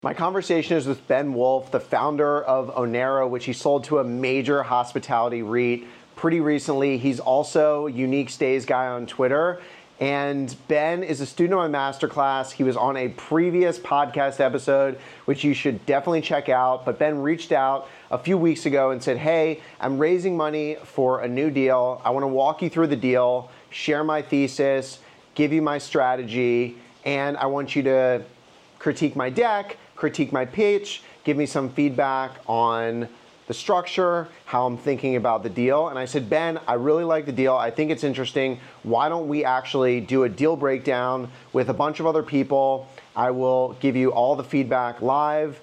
My conversation is with Ben Wolff, the founder of Onero, which he sold to a major hospitality REIT pretty recently. He's also Unique Stays guy on Twitter. And Ben is a student of my masterclass. He was on a previous podcast episode, which you should definitely check out. But Ben reached out a few weeks ago and said, hey, I'm raising money for a new deal. I want to walk you through the deal, share my thesis, give you my strategy, and I want you to critique my deck, critique my pitch, give me some feedback on the structure, how I'm thinking about the deal. And I said, Ben, I really like the deal. I think it's interesting. Why don't we actually do a deal breakdown with a bunch of other people? I will give you all the feedback live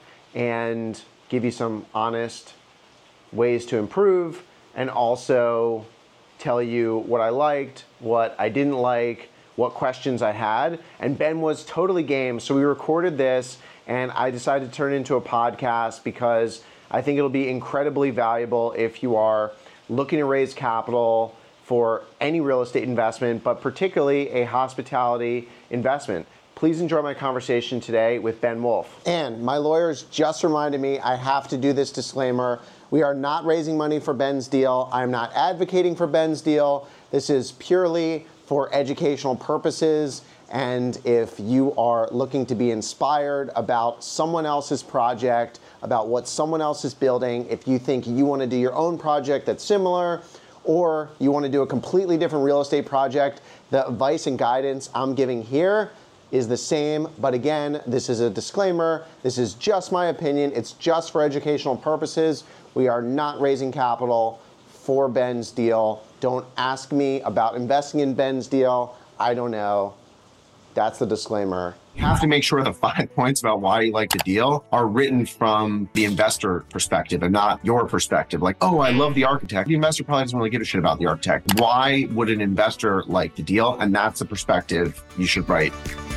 and give you some honest ways to improve, and also tell you what I liked, what I didn't like, what questions I had. And Ben was totally game. So we recorded this, and I decided to turn it into a podcast because I think it'll be incredibly valuable if you are looking to raise capital for any real estate investment, but particularly a hospitality investment. Please enjoy my conversation today with Ben Wolff. And my lawyers just reminded me I have to do this disclaimer. We are not raising money for Ben's deal. I'm not advocating for Ben's deal. This is purely for educational purposes. And if you are looking to be inspired about someone else's project, about what someone else is building, if you think you want to do your own project that's similar, or you want to do a completely different real estate project, the advice and guidance I'm giving here is the same. But again, this is a disclaimer. This is just my opinion. It's just for educational purposes. We are not raising capital for Ben's deal. Don't ask me about investing in Ben's deal. I don't know. That's the disclaimer. You have to make sure the 5 points about why you like the deal are written from the investor perspective and not your perspective. Like, oh, I love the architect. The investor probably doesn't really give a shit about the architect. Why would an investor like the deal? And that's the perspective you should write.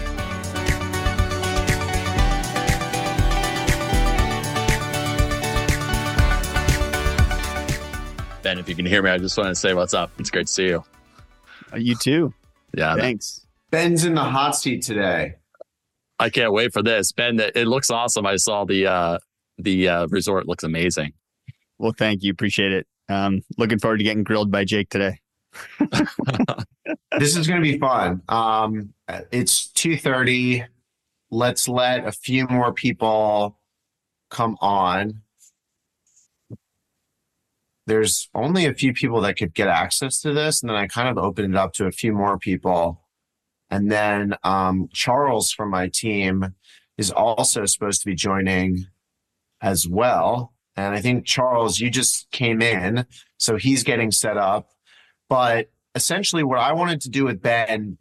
Ben, if you can hear me, I just want to say what's up. It's great to see you. You too. Yeah. Thanks. Ben's in the hot seat today. I can't wait for this. Ben, it looks awesome. I saw the resort looks amazing. Well, thank you. Appreciate it. Looking forward to getting grilled by Jake today. This is going to be fun. It's 2:30. Let's let a few more people come on. There's only a few people that could get access to this, and then I kind of opened it up to a few more people. And then Charles from my team is also supposed to be joining as well. And I think, Charles, you just came in, so he's getting set up. But essentially what I wanted to do with Ben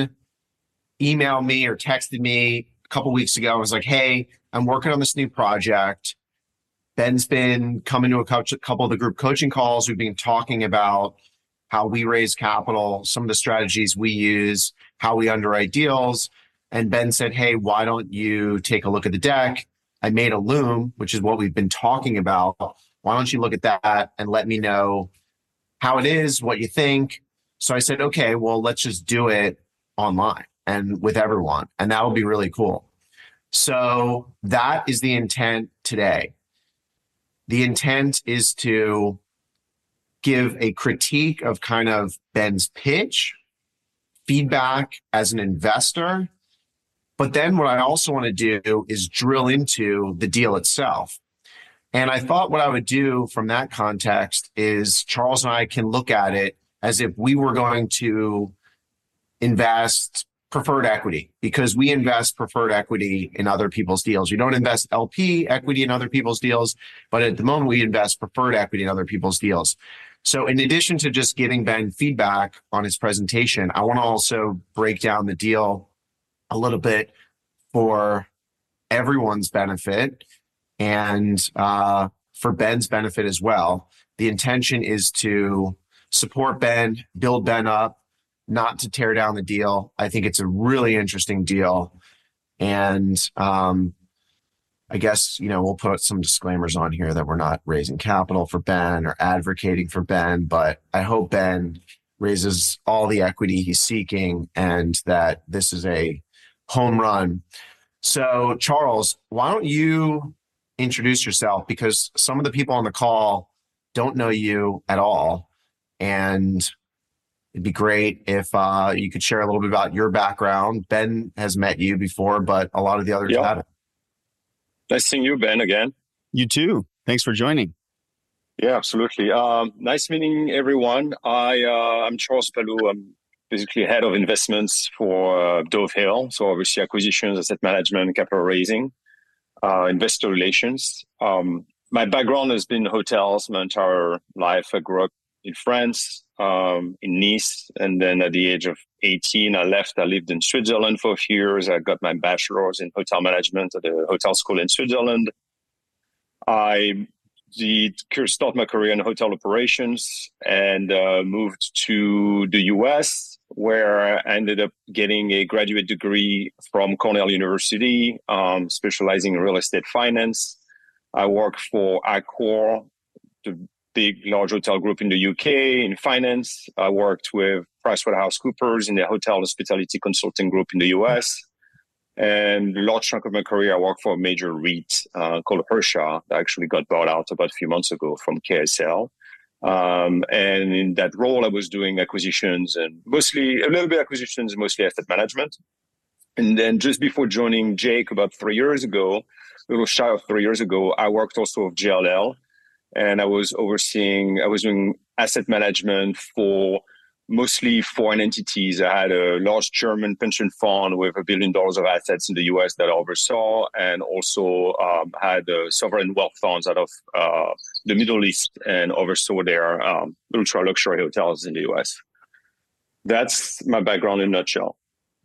emailed me or texted me a couple weeks ago. I was like, hey, I'm working on this new project. Ben's been coming to a couple of the group coaching calls. We've been talking about how we raise capital, some of the strategies we use, how we underwrite deals. And Ben said, hey, why don't you take a look at the deck? I made a loom, which is what we've been talking about. Why don't you look at that and let me know how it is, what you think? So I said, okay, well, let's just do it online and with everyone. And that will be really cool. So that is the intent today. The intent is to give a critique of kind of Ben's pitch, feedback as an investor. But then what I also want to do is drill into the deal itself. And I thought what I would do from that context is Charles and I can look at it as if we were going to invest preferred equity, because we invest preferred equity in other people's deals. We don't invest LP equity in other people's deals, but at the moment we invest preferred equity in other people's deals. So in addition to just giving Ben feedback on his presentation, I want to also break down the deal a little bit for everyone's benefit and for Ben's benefit as well. The intention is to support Ben, build Ben up, not to tear down the deal. I think it's a really interesting deal. And I guess, we'll put some disclaimers on here that we're not raising capital for Ben or advocating for Ben, but I hope Ben raises all the equity he's seeking and that this is a home run. So, Charles, why don't you introduce yourself? Because some of the people on the call don't know you at all. And it'd be great if you could share a little bit about your background. Ben has met you before, but a lot of the others Yeah. haven't. Nice seeing you, Ben, again. You too. Thanks for joining. Yeah, absolutely. Nice meeting everyone. I'm Charles Palou. I'm basically head of investments for Dove Hill. So obviously acquisitions, asset management, capital raising, investor relations. My background has been hotels my entire life. I grew up in France, in Nice. And then at the age of 18, I left. I lived in Switzerland for a few years. I got my bachelor's in hotel management at a hotel school in Switzerland. I did start my career in hotel operations and moved to the US, where I ended up getting a graduate degree from Cornell University, specializing in real estate finance. I worked for Accor, the big, large hotel group in the UK in finance. I worked with PricewaterhouseCoopers in the hotel hospitality consulting group in the US. And a large chunk of my career, I worked for a major REIT called Hersha that actually got bought out about a few months ago from KSL. And in that role, I was doing acquisitions and mostly asset management. And then just before joining Jake about 3 years ago, a little shy of 3 years ago, I worked also with JLL. And I was doing asset management for mostly foreign entities. I had a large German pension fund with $1 billion of assets in the US that I oversaw, and also had sovereign wealth funds out of the Middle East and oversaw their ultra luxury hotels in the US. That's my background in a nutshell.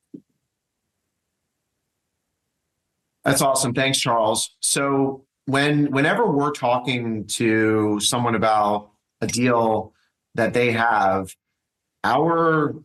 That's awesome. Thanks, Charles. So whenever we're talking to someone about a deal that they have, our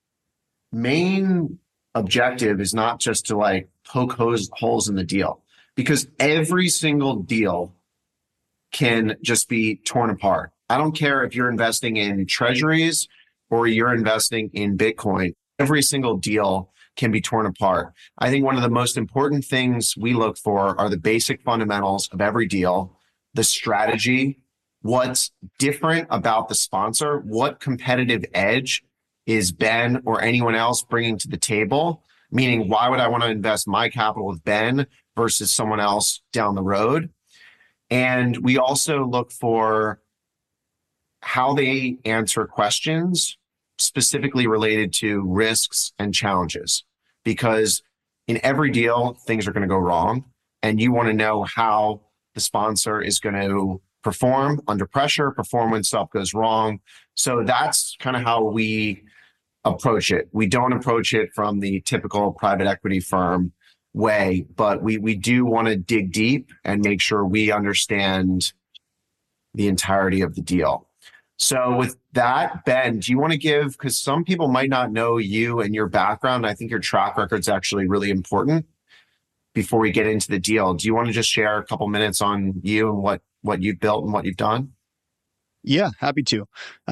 main objective is not just to like poke holes in the deal, because every single deal can just be torn apart. I don't care if you're investing in treasuries or you're investing in Bitcoin. Every single deal can be torn apart. I think one of the most important things we look for are the basic fundamentals of every deal, the strategy, what's different about the sponsor, what competitive edge is Ben or anyone else bringing to the table? Meaning, why would I want to invest my capital with Ben versus someone else down the road? And we also look for how they answer questions specifically related to risks and challenges, because in every deal, things are going to go wrong, and you want to know how the sponsor is going to perform under pressure, perform when stuff goes wrong. So that's kind of how we approach it. We don't approach it from the typical private equity firm way, but we do want to dig deep and make sure we understand the entirety of the deal. So with that, Ben, do you want to give, because some people might not know you and your background. I think your track record is actually really important before we get into the deal. Do you want to just share a couple minutes on you and what you've built and what you've done? Yeah, happy to.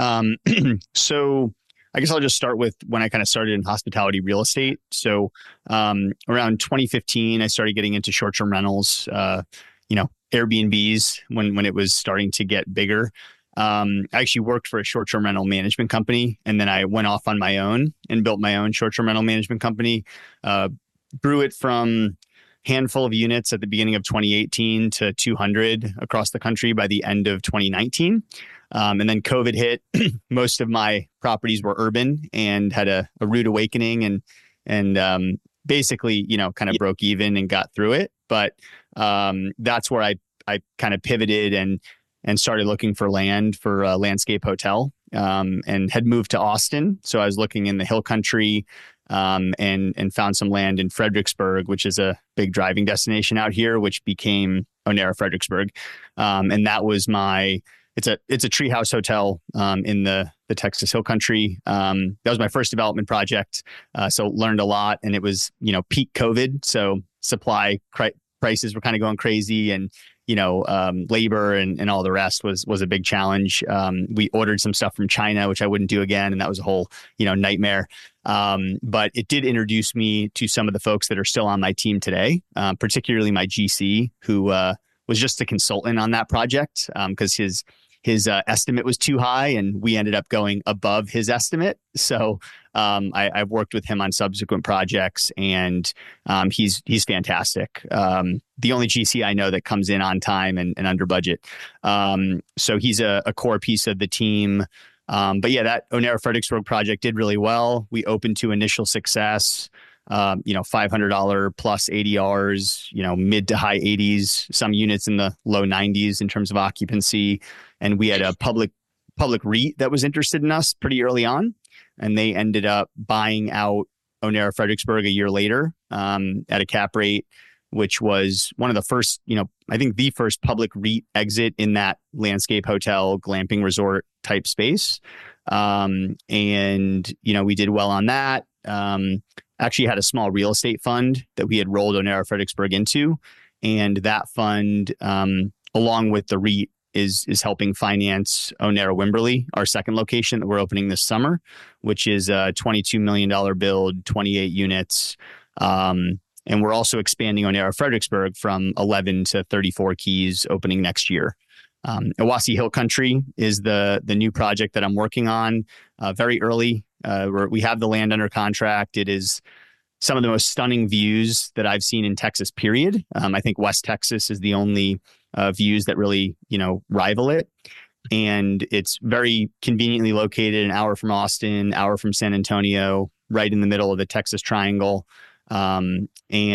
So I guess I'll just start with when I kind of started in hospitality real estate. So around 2015, I started getting into short-term rentals, Airbnbs when it was starting to get bigger. I actually worked for a short-term rental management company, and then I went off on my own and built my own short-term rental management company, grew it from handful of units at the beginning of 2018 to 200 across the country by the end of 2019. And then COVID hit. Most of my properties were urban and had a rude awakening and basically, kind of broke even and got through it. But that's where I kind of pivoted and started looking for land for a landscape hotel, and had moved to Austin. So I was looking in the Hill Country, and found some land in Fredericksburg, which is a big driving destination out here, which became Onera Fredericksburg. And that was it's a treehouse hotel in the Texas Hill Country. That was my first development project. So learned a lot, and it was, peak COVID. So supply prices were kind of going crazy, and labor and all the rest was a big challenge. We ordered some stuff from China, which I wouldn't do again. And that was a whole, nightmare. But it did introduce me to some of the folks that are still on my team today, particularly my GC, who was just a consultant on that project because his estimate was too high and we ended up going above his estimate. So I've worked with him on subsequent projects and he's fantastic. The only GC I know that comes in on time and under budget. So he's a core piece of the team. But yeah, that Onera Fredericksburg project did really well. We opened to initial success. $500 plus ADRs, mid to high 80s, some units in the low 90s in terms of occupancy. And we had a public REIT that was interested in us pretty early on. And they ended up buying out Onera Fredericksburg a year later at a cap rate, which was one of the first, I think the first public REIT exit in that landscape hotel, glamping resort type space. And, we did well on that. Actually had a small real estate fund that we had rolled Onera Fredericksburg into. And that fund, along with the REIT, is helping finance Onera Wimberley, our second location that we're opening this summer, which is a $22 million build, 28 units. And we're also expanding Onera Fredericksburg from 11 to 34 keys opening next year. Owasso Hill Country is the new project that I'm working on very early. We have the land under contract. It is some of the most stunning views that I've seen in Texas, period. I think West Texas is the only views that really, rival it. And it's very conveniently located, an hour from Austin, hour from San Antonio, right in the middle of the Texas Triangle. And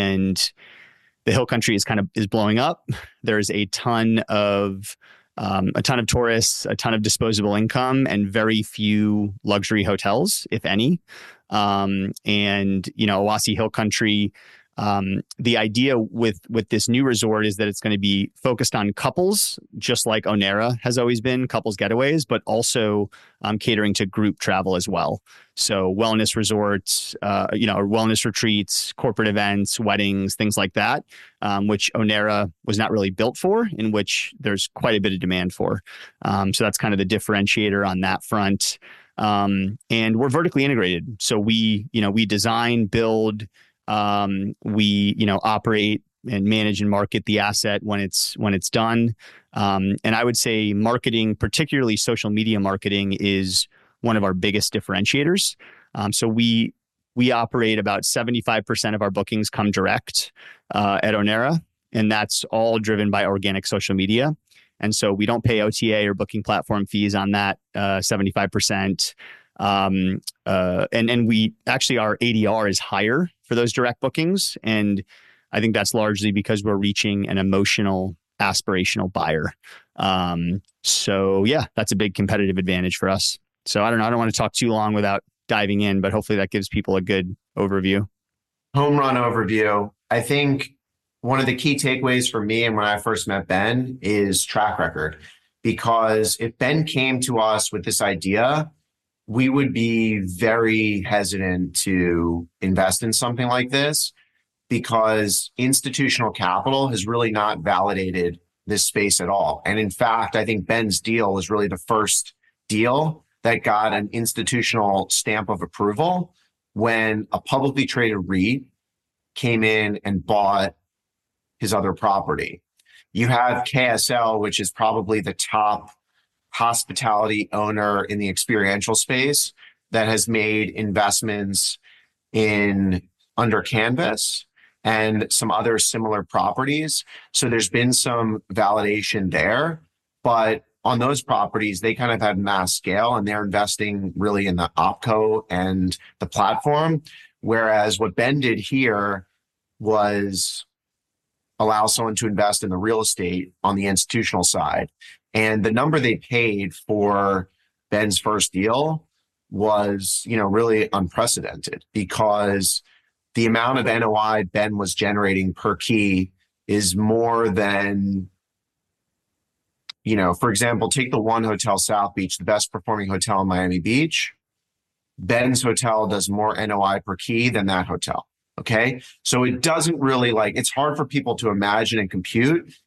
the Hill Country is blowing up. There's a ton of tourists, a ton of disposable income, and very few luxury hotels, if any. Owasso Hill Country, the idea with this new resort is that it's going to be focused on couples, just like Onera has always been, couples getaways, but also catering to group travel as well. So wellness resorts, or wellness retreats, corporate events, weddings, things like that, which Onera was not really built for, in which there's quite a bit of demand for. So that's kind of the differentiator on that front. And we're vertically integrated. So we design, build, we operate and manage and market the asset when it's done. And I would say marketing, particularly social media marketing, is one of our biggest differentiators. So we operate about 75% of our bookings come direct at Onera, and that's all driven by organic social media. And so we don't pay OTA or booking platform fees on that 75%. And we actually, our ADR is higher for those direct bookings. And I think that's largely because we're reaching an emotional, aspirational buyer. So yeah, that's a big competitive advantage for us. So I don't know. I don't want to talk too long without diving in, but hopefully that gives people a good overview. Home run overview. I think one of the key takeaways for me and when I first met Ben is track record. Because if Ben came to us with this idea, we would be very hesitant to invest in something like this because institutional capital has really not validated this space at all. And in fact, I think Ben's deal was really the first deal that got an institutional stamp of approval when a publicly traded REIT came in and bought his other property. You have KSL, which is probably the top hospitality owner in the experiential space that has made investments in Under Canvas and some other similar properties. So there's been some validation there, but on those properties, they kind of had mass scale and they're investing really in the OpCo and the platform. Whereas what Ben did here was allow someone to invest in the real estate on the institutional side. And the number they paid for Ben's first deal was, really unprecedented because the amount of NOI Ben was generating per key is more than, for example, take the 1 Hotel South Beach, the best performing hotel in Miami Beach. Ben's hotel does more NOI per key than that hotel. Okay. So it doesn't really it's hard for people to imagine and compute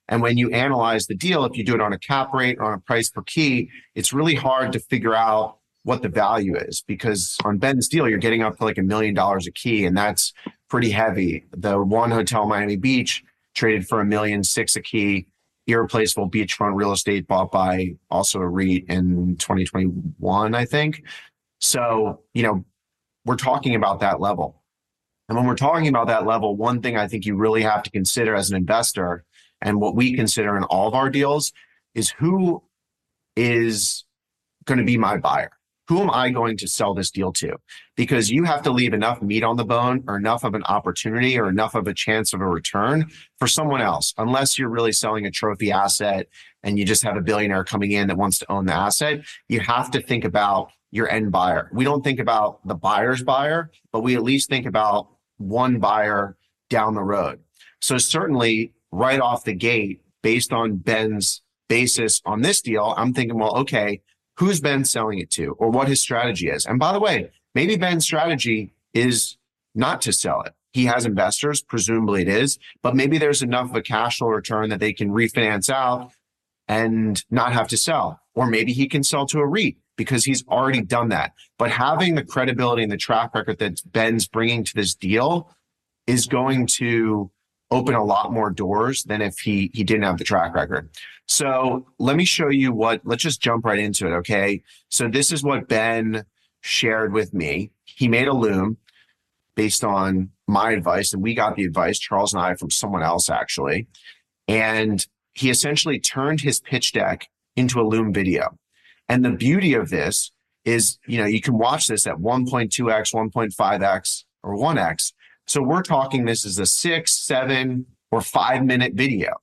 And when you analyze the deal, if you do it on a cap rate or on a price per key, it's really hard to figure out what the value is, because on Ben's deal, you're getting up to like $1 million a key, and that's pretty heavy. The one hotel in Miami Beach traded for $1.6 million a key. Irreplaceable beachfront real estate bought by also a REIT in 2021, I think. So, we're talking about that level. And when we're talking about that level, one thing I think you really have to consider as an investor, and what we consider in all of our deals, is who is going to be my buyer? Who am I going to sell this deal to? Because you have to leave enough meat on the bone, or enough of an opportunity, or enough of a chance of a return for someone else, unless you're really selling a trophy asset and you just have a billionaire coming in that wants to own the asset. You have to think about your end buyer. We don't think about the buyer's buyer, but we at least think about one buyer down the road. So certainly right off the gate, based on Ben's basis on this deal, I'm thinking, well, okay, who's Ben selling it to, or what his strategy is? And by the way, maybe Ben's strategy is not to sell it. He has investors, presumably it is, but maybe there's enough of a cash flow return that they can refinance out and not have to sell. Or maybe he can sell to a REIT because he's already done that. But having the credibility and the track record that Ben's bringing to this deal is going to open a lot more doors than if he didn't have the track record. So let me show you let's just jump right into it, okay? So this is what Ben shared with me. He made a loom based on my advice, and we got the advice, Charles and I, from someone else actually. And he essentially turned his pitch deck into a loom video. And the beauty of this is, you can watch this at 1.2x, 1.5x, or 1x. So we're talking this is a 6, 7, or 5-minute video.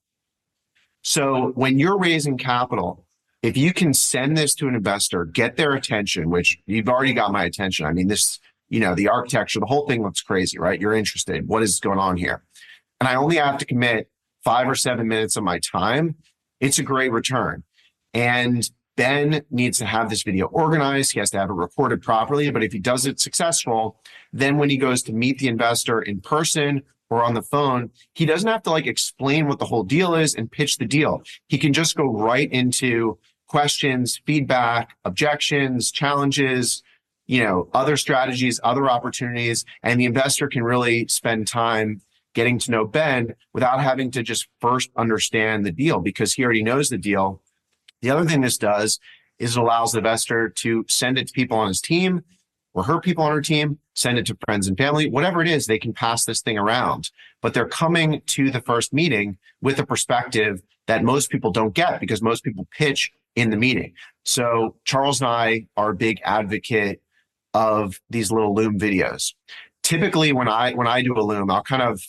So when you're raising capital, if you can send this to an investor, get their attention, which you've already got my attention. I mean, this, the architecture, the whole thing looks crazy, right? You're interested. What is going on here? And I only have to commit 5 or 7 minutes of my time. It's a great return. And Ben needs to have this video organized. He has to have it recorded properly. But if he does it successful, then when he goes to meet the investor in person or on the phone, he doesn't have to explain what the whole deal is and pitch the deal. He can just go right into questions, feedback, objections, challenges, other strategies, other opportunities, and the investor can really spend time getting to know Ben without having to just first understand the deal, because he already knows the deal. The other thing this does is it allows the investor to send it to people on his team or her people on her team, send it to friends and family, whatever it is, they can pass this thing around. But they're coming to the first meeting with a perspective that most people don't get, because most people pitch in the meeting. So Charles and I are a big advocate of these little loom videos. Typically when I do a loom, I'll kind of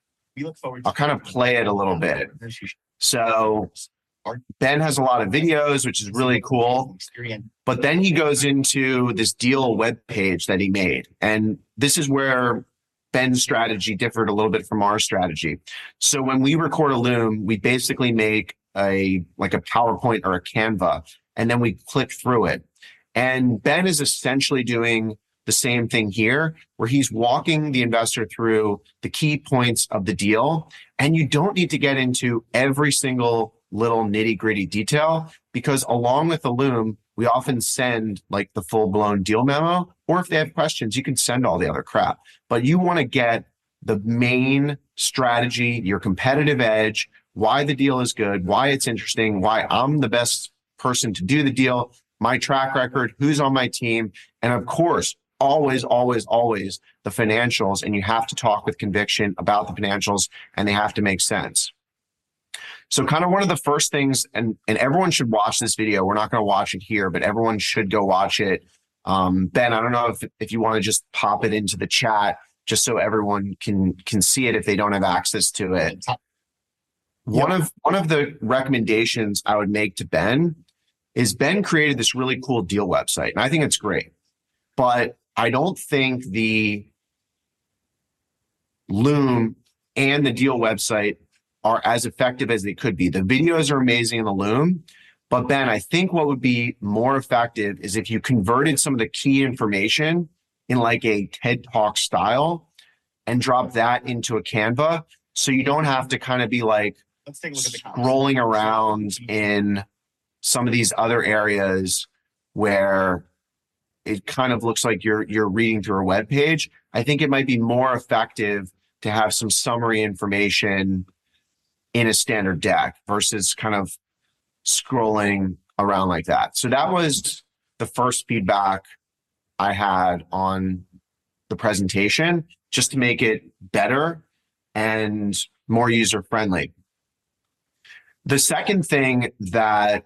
play it a little bit. So Ben has a lot of videos, which is really cool. But then he goes into this deal webpage that he made. And this is where Ben's strategy differed a little bit from our strategy. So when we record a loom, we basically make a PowerPoint or a Canva, and then we click through it. And Ben is essentially doing the same thing here, where he's walking the investor through the key points of the deal. And you don't need to get into every single little nitty-gritty detail, because along with the loom, we often send the full-blown deal memo, or if they have questions, you can send all the other crap. But you want to get the main strategy, your competitive edge, why the deal is good, why it's interesting, why I'm the best person to do the deal, my track record, who's on my team, and of course, always, always, always the financials. And you have to talk with conviction about the financials, and they have to make sense. So kind of one of the first things, and everyone should watch this video. We're not going to watch it here, but everyone should go watch it. Ben, I don't know if you want to just pop it into the chat, just so everyone can see it if they don't have access to it. One of the recommendations I would make to Ben is Ben created this really cool deal website, and I think it's great. But I don't think the loom and the deal website are as effective as they could be. The videos are amazing in the loom, but Ben, I think what would be more effective is if you converted some of the key information in a TED Talk style and drop that into a Canva, so you don't have to kind of be Let's take a look at the scrolling around in some of these other areas where it kind of looks like you're reading through a web page. I think it might be more effective to have some summary information in a standard deck versus kind of scrolling around like that. So that was the first feedback I had on the presentation, just to make it better and more user-friendly. The second thing that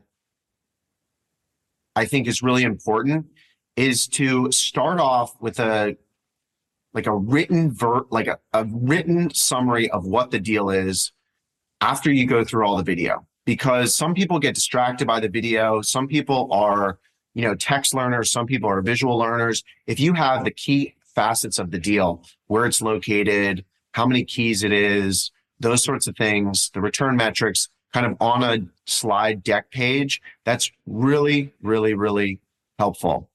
I think is really important is to start off with a written summary of what the deal is after you go through all the video, because some people get distracted by the video. Some people are, text learners. Some people are visual learners. If you have the key facets of the deal, where it's located, how many keys it is, those sorts of things, the return metrics kind of on a slide deck page, that's really, really, really helpful.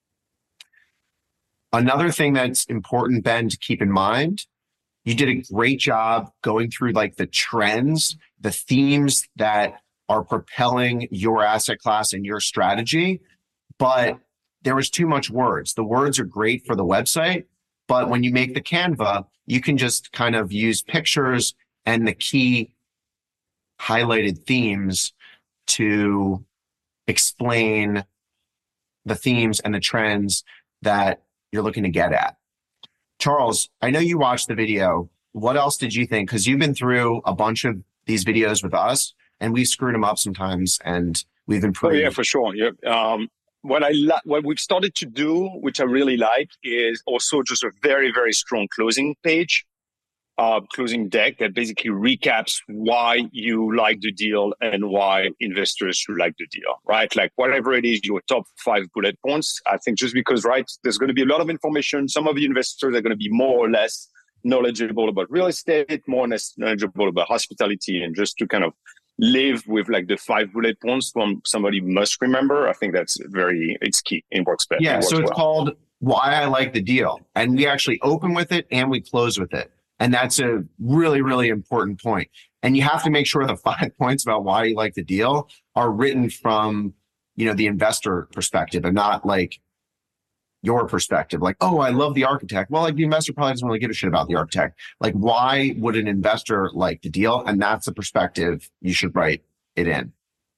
Another thing that's important, Ben, to keep in mind, you did a great job going through like the trends, the themes that are propelling your asset class and your strategy, but there was too much words. The words are great for the website, but when you make the Canva, you can just kind of use pictures and the key highlighted themes to explain the themes and the trends that you're looking to get at. Charles, I know you watched the video. What else did you think? Because you've been through a bunch of these videos with us, and we've screwed them up sometimes, and we've improved. Oh yeah, for sure. Yeah. What we've started to do, which I really like, is also just a very, very strong closing page, closing deck that basically recaps why you like the deal and why investors should like the deal, right? Like whatever it is, your top 5 bullet points. I think just because, right, there's going to be a lot of information. Some of the investors are going to be more or less knowledgeable about real estate, more or less knowledgeable about hospitality, and just to kind of live with like the 5 bullet points from somebody must remember. I think it's key. It works better. Yeah, so it's called Why I Like the Deal. And we actually open with it and we close with it. And that's a really, really important point. And you have to make sure the 5 points about why you like the deal are written from, the investor perspective and not like your perspective. Like, oh, I love the architect. Well, like the investor probably doesn't really give a shit about the architect. Like, why would an investor like the deal? And that's the perspective you should write it in.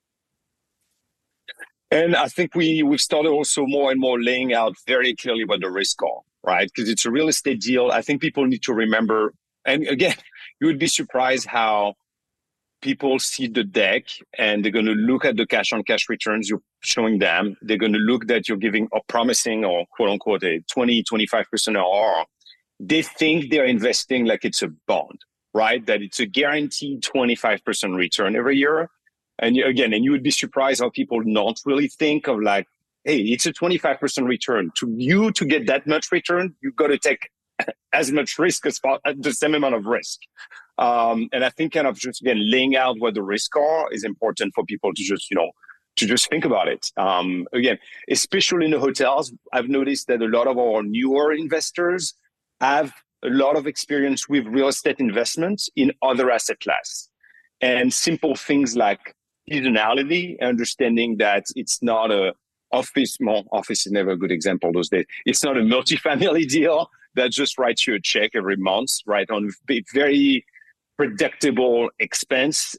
And I think we've started also more and more laying out very clearly what the risks are, right? Because it's a real estate deal. I think people need to remember, and again, you would be surprised how people see the deck and they're going to look at the cash on cash returns you're showing them. They're going to look that you're giving a promising or quote unquote a 20-25% IRR. They think they're investing like it's a bond, right? That it's a guaranteed 25% return every year. And you would be surprised how people not really think of like, hey, it's a 25% return. To get that much return, you've got to take as much risk as the same amount of risk. And I think kind of just, again, laying out what the risks are is important for people to just think about it. Again, especially in the hotels, I've noticed that a lot of our newer investors have a lot of experience with real estate investments in other asset class, and simple things like seasonality, understanding that it's not a office is never a good example those days. It's not a multifamily deal that just writes you a check every month, right? On very predictable expenses.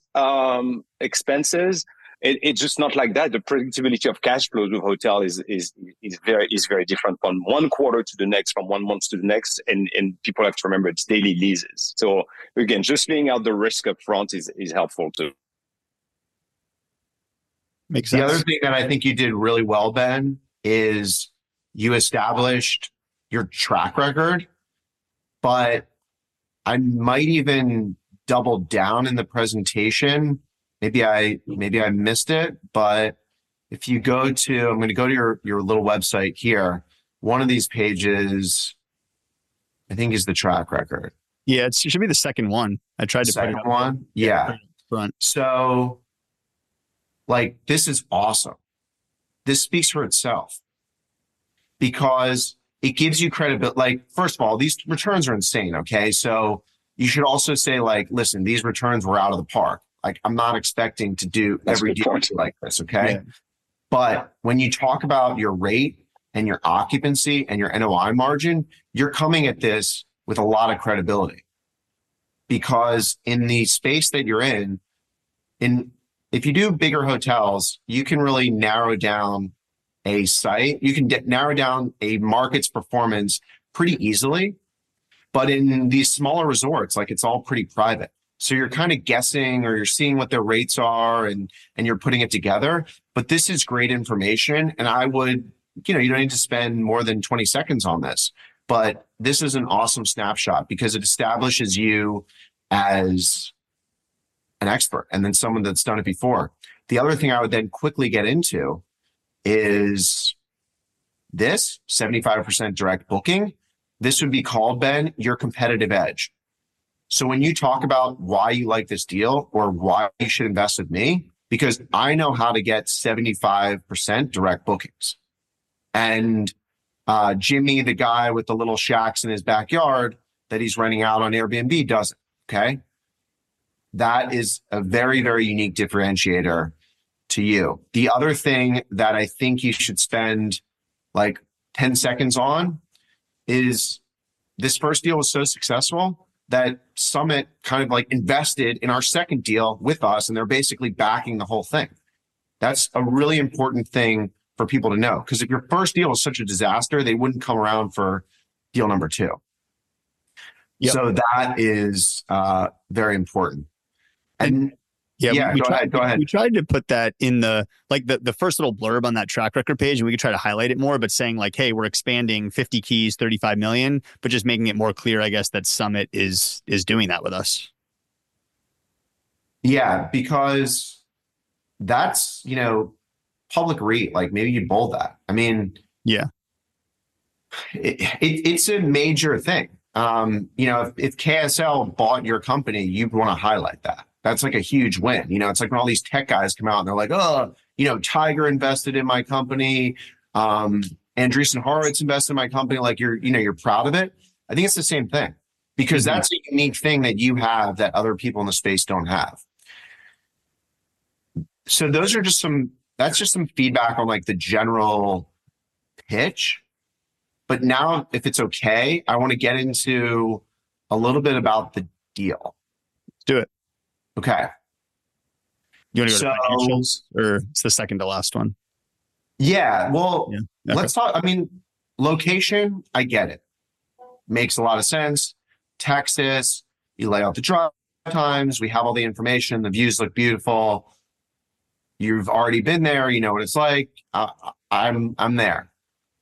It's just not like that. The predictability of cash flows with hotel is very different from one quarter to the next, from 1 month to the next, and people have to remember it's daily leases. So again, just laying out the risk up front is helpful too. Makes sense. The other thing that I think you did really well, Ben, is you established your track record, but I might even double down in the presentation. Maybe I missed it, but if you go to, I'm going to go to your little website here. One of these pages, I think, is the track record. Yeah, it should be the second one. I tried to second one. Yeah. Front. So, like, this is awesome. This speaks for itself because it gives you credibility. Like, first of all, these returns are insane. Okay. So you should also say, like, listen, these returns were out of the park. Like, I'm not expecting to do That's a every good deal point. like this. Okay. Yeah. But when you talk about your rate and your occupancy and your NOI margin, you're coming at this with a lot of credibility, because in the space that you're in, if you do bigger hotels, you can really narrow down a site. You can narrow down a market's performance pretty easily. But in these smaller resorts, like, it's all pretty private. So you're kind of guessing, or you're seeing what their rates are, and you're putting it together. But this is great information. And I would, you don't need to spend more than 20 seconds on this. But this is an awesome snapshot because it establishes you as an expert and then someone that's done it before. The other thing I would then quickly get into is this 75% direct booking. This would be called, Ben, your competitive edge. So when you talk about why you like this deal or why you should invest with me, because I know how to get 75% direct bookings. And Jimmy, the guy with the little shacks in his backyard that he's renting out on Airbnb, doesn't. Okay. That is a very, very unique differentiator to you. The other thing that I think you should spend like 10 seconds on is this first deal was so successful that Summit kind of like invested in our second deal with us, and they're basically backing the whole thing. That's a really important thing for people to know, because if your first deal was such a disaster, they wouldn't come around for deal number 2. Yep. So that is very important. And Yeah, go ahead. We tried to put that in the first little blurb on that track record page, and we could try to highlight it more, but saying like, hey, we're expanding 50 keys, 35 million, but just making it more clear, I guess, that Summit is doing that with us. Yeah, because that's, public REIT, like, maybe you bold that. I mean, yeah, it's a major thing. If KSL bought your company, you'd want to highlight that. That's like a huge win. It's like when all these tech guys come out and they're like, oh, Tiger invested in my company. Andreessen Horowitz invested in my company. Like, you're proud of it. I think it's the same thing, because that's a unique thing that you have that other people in the space don't have. So that's just some feedback on like the general pitch. But now, if it's okay, I want to get into a little bit about the deal. Let's do it. Okay. You want to go to financials, or it's the second to last one? Yeah. Well, Yeah. Okay. Let's talk. I mean, location, I get it. Makes a lot of sense. Texas, you lay out the drive times. We have all the information. The views look beautiful. You've already been there. You know what it's like. I'm there.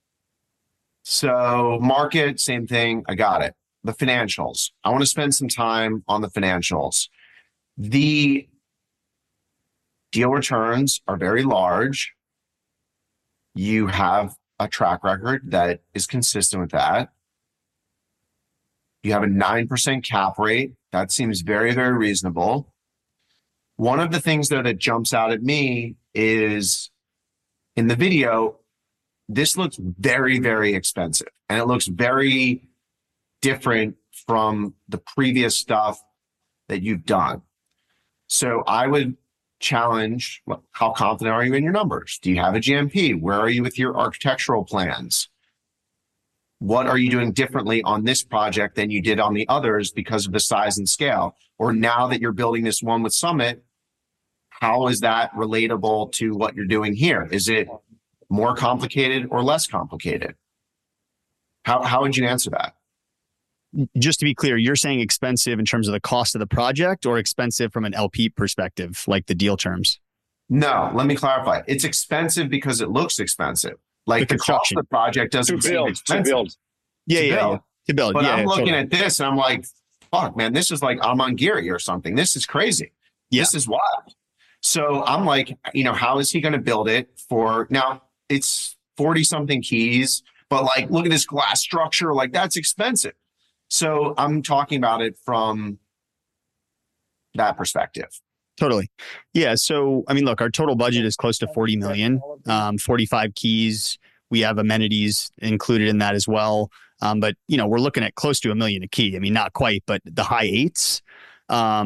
So market, same thing. I got it. The financials. I want to spend some time on the financials. The deal returns are very large. You have a track record that is consistent with that. You have a 9% cap rate. That seems very, very reasonable. One of the things, though, that jumps out at me is in the video, this looks very, very expensive, and it looks very different from the previous stuff that you've done. So I would challenge, how confident are you in your numbers? Do you have a GMP? Where are you with your architectural plans? What are you doing differently on this project than you did on the others because of the size and scale? Or now that you're building this one with Summit, how is that relatable to what you're doing here? Is it more complicated or less complicated? How would you answer that? Just to be clear, you're saying expensive in terms of the cost of the project, or expensive from an LP perspective, like the deal terms? No, let me clarify. It's expensive because it looks expensive. Like the cost of the project doesn't seem expensive. To build. Yeah. To build. But yeah, I'm looking totally. at this and I'm like, fuck, man, this is like Amangiri or something. This is crazy. Yeah. This is wild. So I'm like, how is he going to build it for now? It's 40 something keys, but like, look at this glass structure. Like, that's expensive. So I'm talking about it from that perspective. Totally. Yeah. So, I mean, look, our total budget is close to 40 million, 45 keys. We have amenities included in that as well. But, we're looking at close to $1 million a key. I mean, not quite, but the high eights.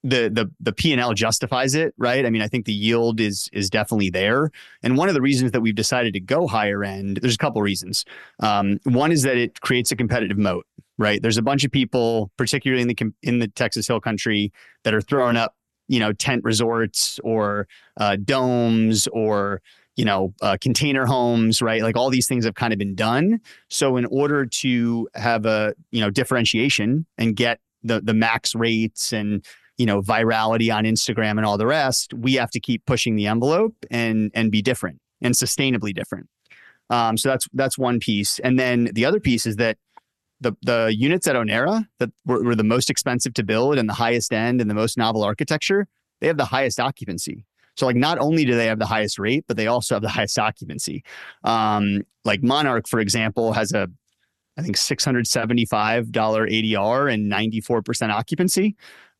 the P&L justifies it, right? I mean, I think the yield is definitely there. And one of the reasons that we've decided to go higher end, there's a couple reasons. One is that it creates a competitive moat, right? There's a bunch of people, particularly in the Texas Hill Country, that are throwing up, tent resorts or domes or container homes, right? Like all these things have kind of been done. So in order to have a differentiation and get the max rates and virality on Instagram and all the rest, we have to keep pushing the envelope and be different and sustainably different. So that's one piece. And then the other piece is that the units at Onera that were the most expensive to build and the highest end and the most novel architecture, they have the highest occupancy. So like not only do they have the highest rate, but they also have the highest occupancy. Like Monarch, for example, has I think $675 ADR and 94% occupancy.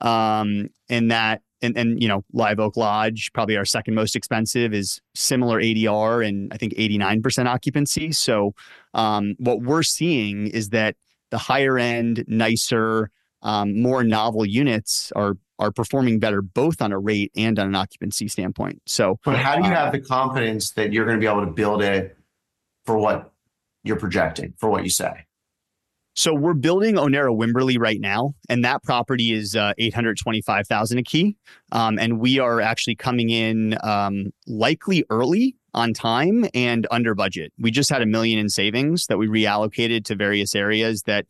And Live Oak Lodge, probably our second most expensive, is similar ADR and I think 89% occupancy. So what we're seeing is that the higher end, nicer, more novel units are performing better both on a rate and on an occupancy standpoint. So, but how do you have the confidence that you're going to be able to build it for what you're projecting, for what you say? So we're building Onera Wimberley right now, and that property is $825,000 a key. And we are actually coming in likely early on time and under budget. We just had $1 million in savings that we reallocated to various areas that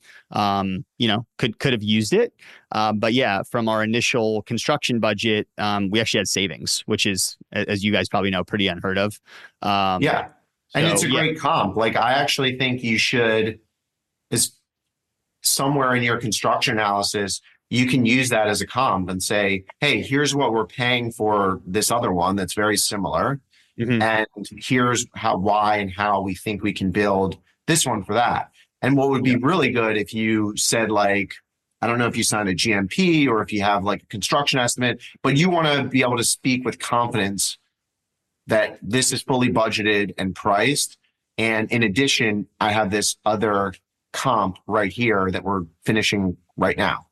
could have used it. But yeah, from our initial construction budget, we actually had savings, which is, as you guys probably know, pretty unheard of. Yeah, and it's a great comp. Like I actually think you should is. Somewhere in your construction analysis, you can use that as a comp and say, hey, here's what we're paying for this other one that's very similar. Mm-hmm. And here's why and how we think we can build this one for that. And what would be really good if you said, like, I don't know if you signed a GMP or if you have like a construction estimate, but you want to be able to speak with confidence that this is fully budgeted and priced. And in addition, I have this other comp right here that we're finishing right now.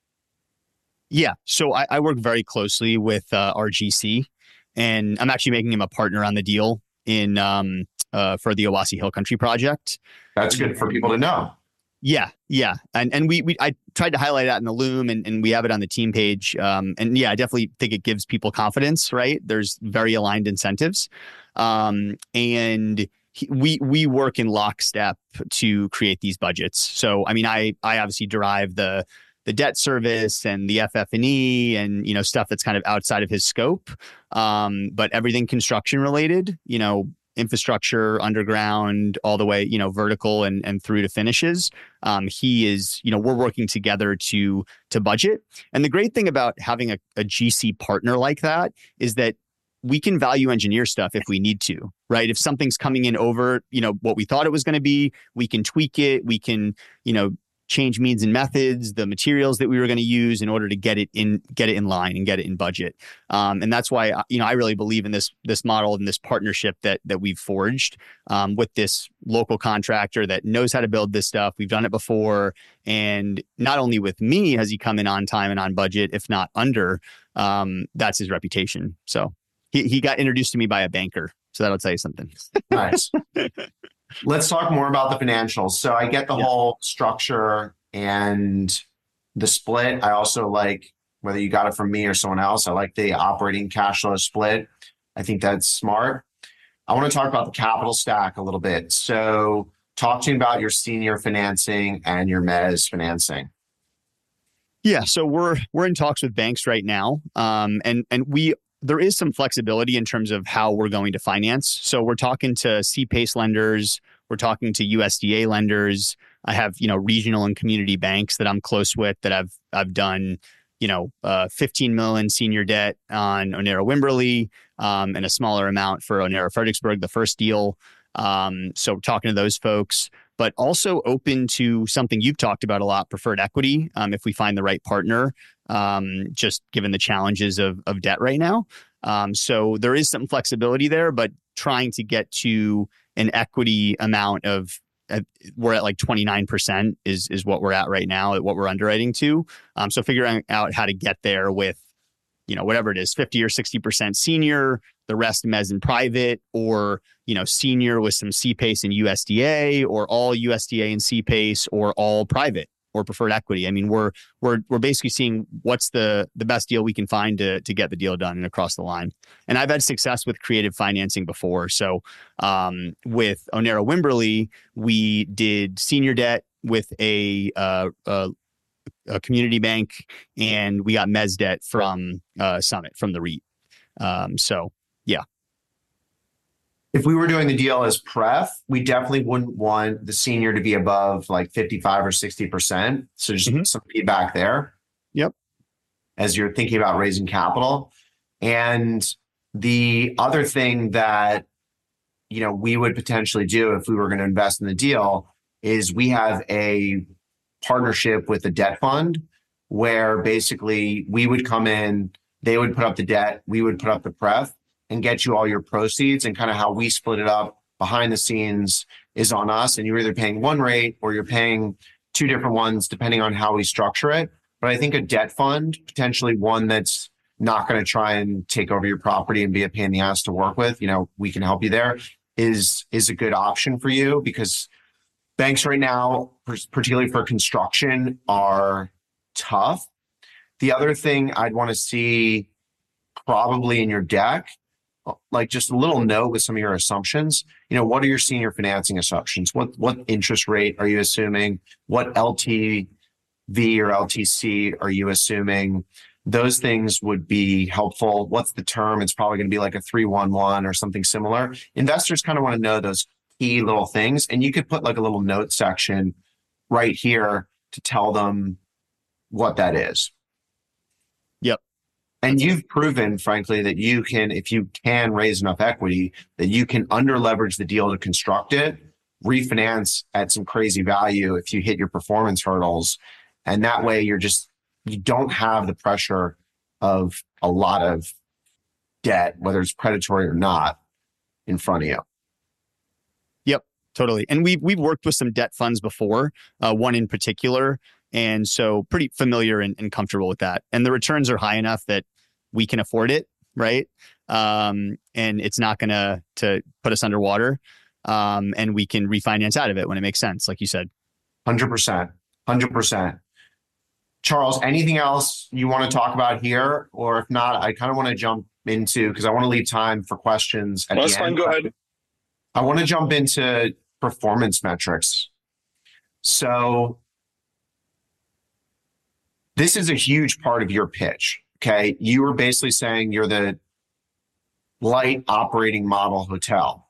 Yeah. So I work very closely with RGC, and I'm actually making him a partner on the deal in for the Owasso Hill Country project. That's good for people to know. Yeah. Yeah. And I tried to highlight that in the Loom and we have it on the team page. And yeah, I definitely think it gives people confidence, right? There's very aligned incentives. And we work in lockstep to create these budgets. So, I mean, I obviously derive the debt service and the FF&E and, stuff that's kind of outside of his scope. But everything construction related, infrastructure, underground, all the way, vertical and through to finishes. He is, we're working together to budget. And the great thing about having a GC partner like that is that we can value engineer stuff if we need to, right? If something's coming in over, what we thought it was going to be, we can tweak it. We can, change means and methods, the materials that we were going to use in order to get it in line and get it in budget. And that's why, I really believe in this model and this partnership that we've forged with this local contractor that knows how to build this stuff. We've done it before. And not only with me has he come in on time and on budget, if not under, that's his reputation. So he got introduced to me by a banker. So that'll tell you something. Nice. Let's talk more about the financials. So I get the whole structure and the split. I also like, whether you got it from me or someone else, I like the operating cash flow split. I think that's smart. I want to talk about the capital stack a little bit. So talk to me about your senior financing and your mezz financing. Yeah, so we're in talks with banks right now. And there is some flexibility in terms of how we're going to finance. So we're talking to CPACE lenders. We're talking to USDA lenders. I have, regional and community banks that I'm close with that I've done, 15 million senior debt on Onera Wimberley, and a smaller amount for Onera Fredericksburg, the first deal. So talking to those folks, but also open to something you've talked about a lot, preferred equity, if we find the right partner. Just given the challenges of debt right now. So there is some flexibility there, but trying to get to an equity amount of, we're at like 29% is what we're at right now, what we're underwriting to. So figuring out how to get there with whatever it is, 50 or 60% senior, the rest mezz and private, or, senior with some CPACE and USDA, or all USDA and CPACE, or all private or preferred equity. I mean, we're basically seeing what's the best deal we can find to get the deal done and across the line. And I've had success with creative financing before. So with Onera Wimberley, we did senior debt with a community bank, and we got mezz debt from Summit, from the REIT. So yeah. If we were doing the deal as pref, we definitely wouldn't want the senior to be above like 55 or 60%. So just some feedback there. Yep. As you're thinking about raising capital. And the other thing that, we would potentially do if we were going to invest in the deal is we have a partnership with a debt fund where basically we would come in, they would put up the debt, we would put up the pref, and get you all your proceeds. And kind of how we split it up behind the scenes is on us. And you're either paying one rate or you're paying two different ones, depending on how we structure it. But I think a debt fund, potentially one that's not going to try and take over your property and be a pain in the ass to work with, we can help you there, is a good option for you, because banks right now, particularly for construction, are tough. The other thing I'd want to see probably in your deck, like just a little note with some of your assumptions. What are your senior financing assumptions? What interest rate are you assuming? What LTV or LTC are you assuming? Those things would be helpful. What's the term? It's probably going to be like a 3-1-1 or something similar. Investors kind of want to know those key little things. And you could put like a little note section right here to tell them what that is. Yep. And you've proven, frankly, that you can, if you can raise enough equity, that you can under leverage the deal to construct it, refinance at some crazy value if you hit your performance hurdles. And that way you don't have the pressure of a lot of debt, whether it's predatory or not, in front of you. Yep, totally. And we've worked with some debt funds before, one in particular. And so pretty familiar and comfortable with that. And the returns are high enough that we can afford it, right? And it's not going to put us underwater. And we can refinance out of it when it makes sense, like you said. 100%. 100%. Charles, anything else you want to talk about here? Or if not, I kind of want to jump into, because I want to leave time for questions at the end. That's fine, go ahead. I want to jump into performance metrics. So this is a huge part of your pitch, okay? You were basically saying you're the light operating model hotel.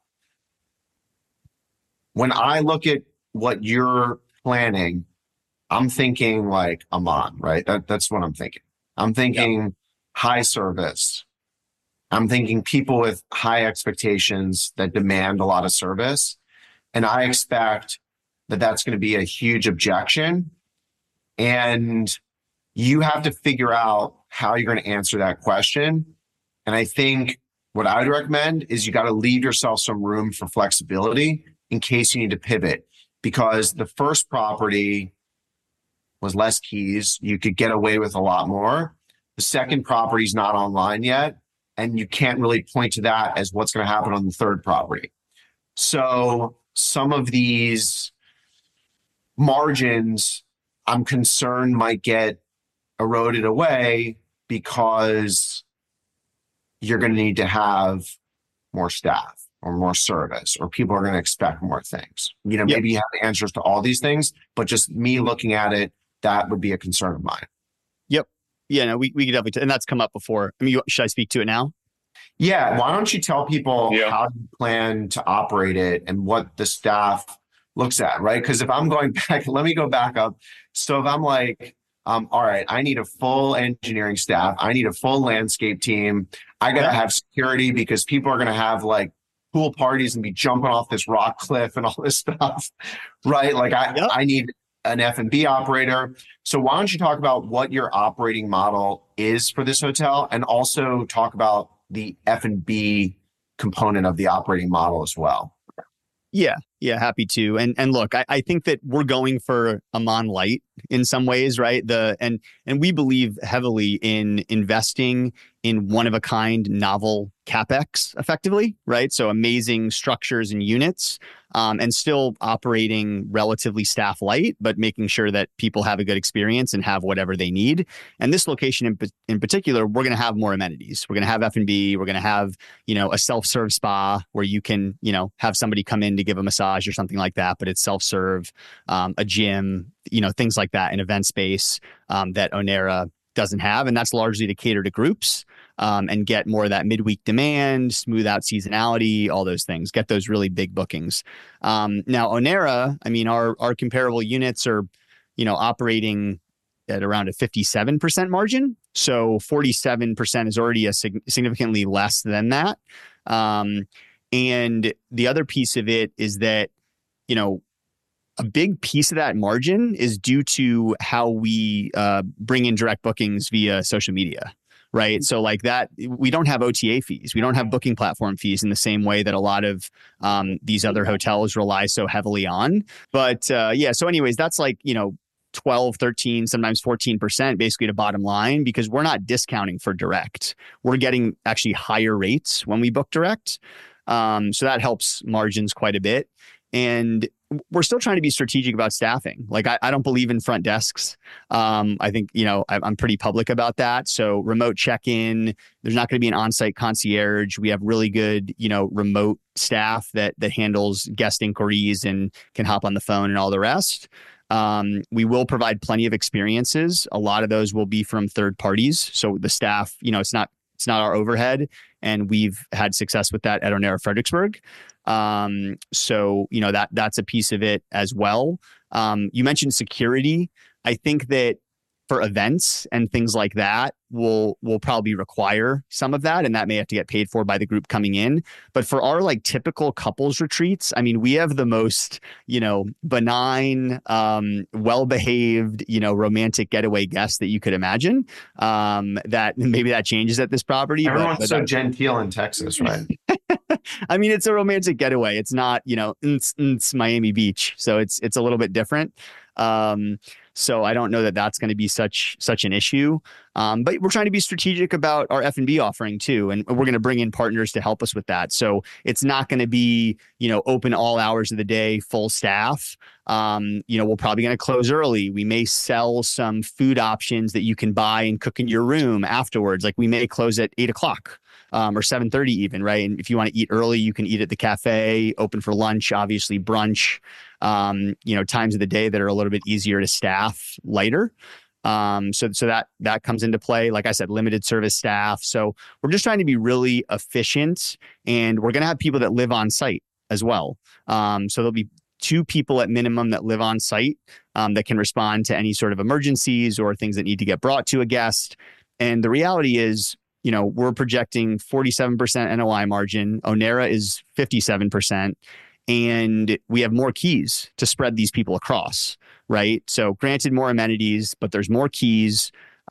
When I look at what you're planning, I'm thinking like Aman, right? That's what I'm thinking. I'm thinking high service. I'm thinking people with high expectations that demand a lot of service. And I expect that that's going to be a huge objection. And you have to figure out how you're going to answer that question. And I think what I would recommend is you got to leave yourself some room for flexibility in case you need to pivot, because the first property was less keys. You could get away with a lot more. The second property is not online yet, and you can't really point to that as what's going to happen on the third property. So some of these margins, I'm concerned, might get eroded away because you're going to need to have more staff or more service, or people are going to expect more things. Maybe you have answers to all these things, but just me looking at it, that would be a concern of mine. Yep. Yeah, no, we could definitely, and that's come up before. I mean, should I speak to it now? Yeah. Why don't you tell people how you plan to operate it and what the staff looks at, right? Because if I'm going back, let me go back up. So if I'm like, all right, I need a full engineering staff. I need a full landscape team. I got to have security because people are going to have like pool parties and be jumping off this rock cliff and all this stuff, right? Like I need an F&B operator. So why don't you talk about what your operating model is for this hotel, and also talk about the F&B component of the operating model as well. Yeah, yeah, happy to. And look, I think that we're going for Aman Light in some ways, right? And we believe heavily in investing in one of a kind novel CapEx effectively, right? So amazing structures and units, and still operating relatively staff light, but making sure that people have a good experience and have whatever they need. And this location in particular, we're going to have more amenities. We're going to have F&B. We're going to have, a self-serve spa where you can, have somebody come in to give a massage or something like that, but it's self-serve, a gym, things like that, an event space that Onera doesn't have. And that's largely to cater to groups and get more of that midweek demand, smooth out seasonality, all those things, get those really big bookings. Now, Onera, our comparable units are, operating at around a 57% margin. So 47% is already a significantly less than that. And the other piece of it is that, a big piece of that margin is due to how we bring in direct bookings via social media, right? So like that, we don't have OTA fees. We don't have booking platform fees in the same way that a lot of these other hotels rely so heavily on. But so anyways, that's like, 12, 13, sometimes 14% basically to bottom line, because we're not discounting for direct. We're getting actually higher rates when we book direct. So that helps margins quite a bit. And we're still trying to be strategic about staffing. Like I don't believe in front desks. I think, I'm pretty public about that. So remote check-in, there's not going to be an on-site concierge. We have really good, remote staff that handles guest inquiries and can hop on the phone and all the rest. We will provide plenty of experiences. A lot of those will be from third parties. So the staff, it's not our overhead. And we've had success with that at Onera Fredericksburg. So, that's a piece of it as well. You mentioned security. I think that for events and things like that, we'll probably require some of that, and that may have to get paid for by the group coming in. But for our like typical couples retreats, we have the most, benign, well-behaved, romantic getaway guests that you could imagine. That maybe that changes at this property. Everyone's so genteel in Texas, right? It's a romantic getaway. It's not, it's Miami Beach. So it's a little bit different. So I don't know that that's going to be such an issue. But we're trying to be strategic about our F&B offering too. And we're going to bring in partners to help us with that. So it's not going to be, open all hours of the day, full staff. We're probably going to close early. We may sell some food options that you can buy and cook in your room afterwards. Like we may close at 8:00. Or 7:30 even, right? And if you want to eat early, you can eat at the cafe, open for lunch, obviously brunch, times of the day that are a little bit easier to staff lighter. So that comes into play. Like I said, limited service staff. So we're just trying to be really efficient, and we're going to have people that live on site as well. So there'll be 2 people at minimum that live on site that can respond to any sort of emergencies or things that need to get brought to a guest. And the reality is, we're projecting 47% NOI margin. Onera is 57%. And we have more keys to spread these people across, right? So granted, more amenities, but there's more keys.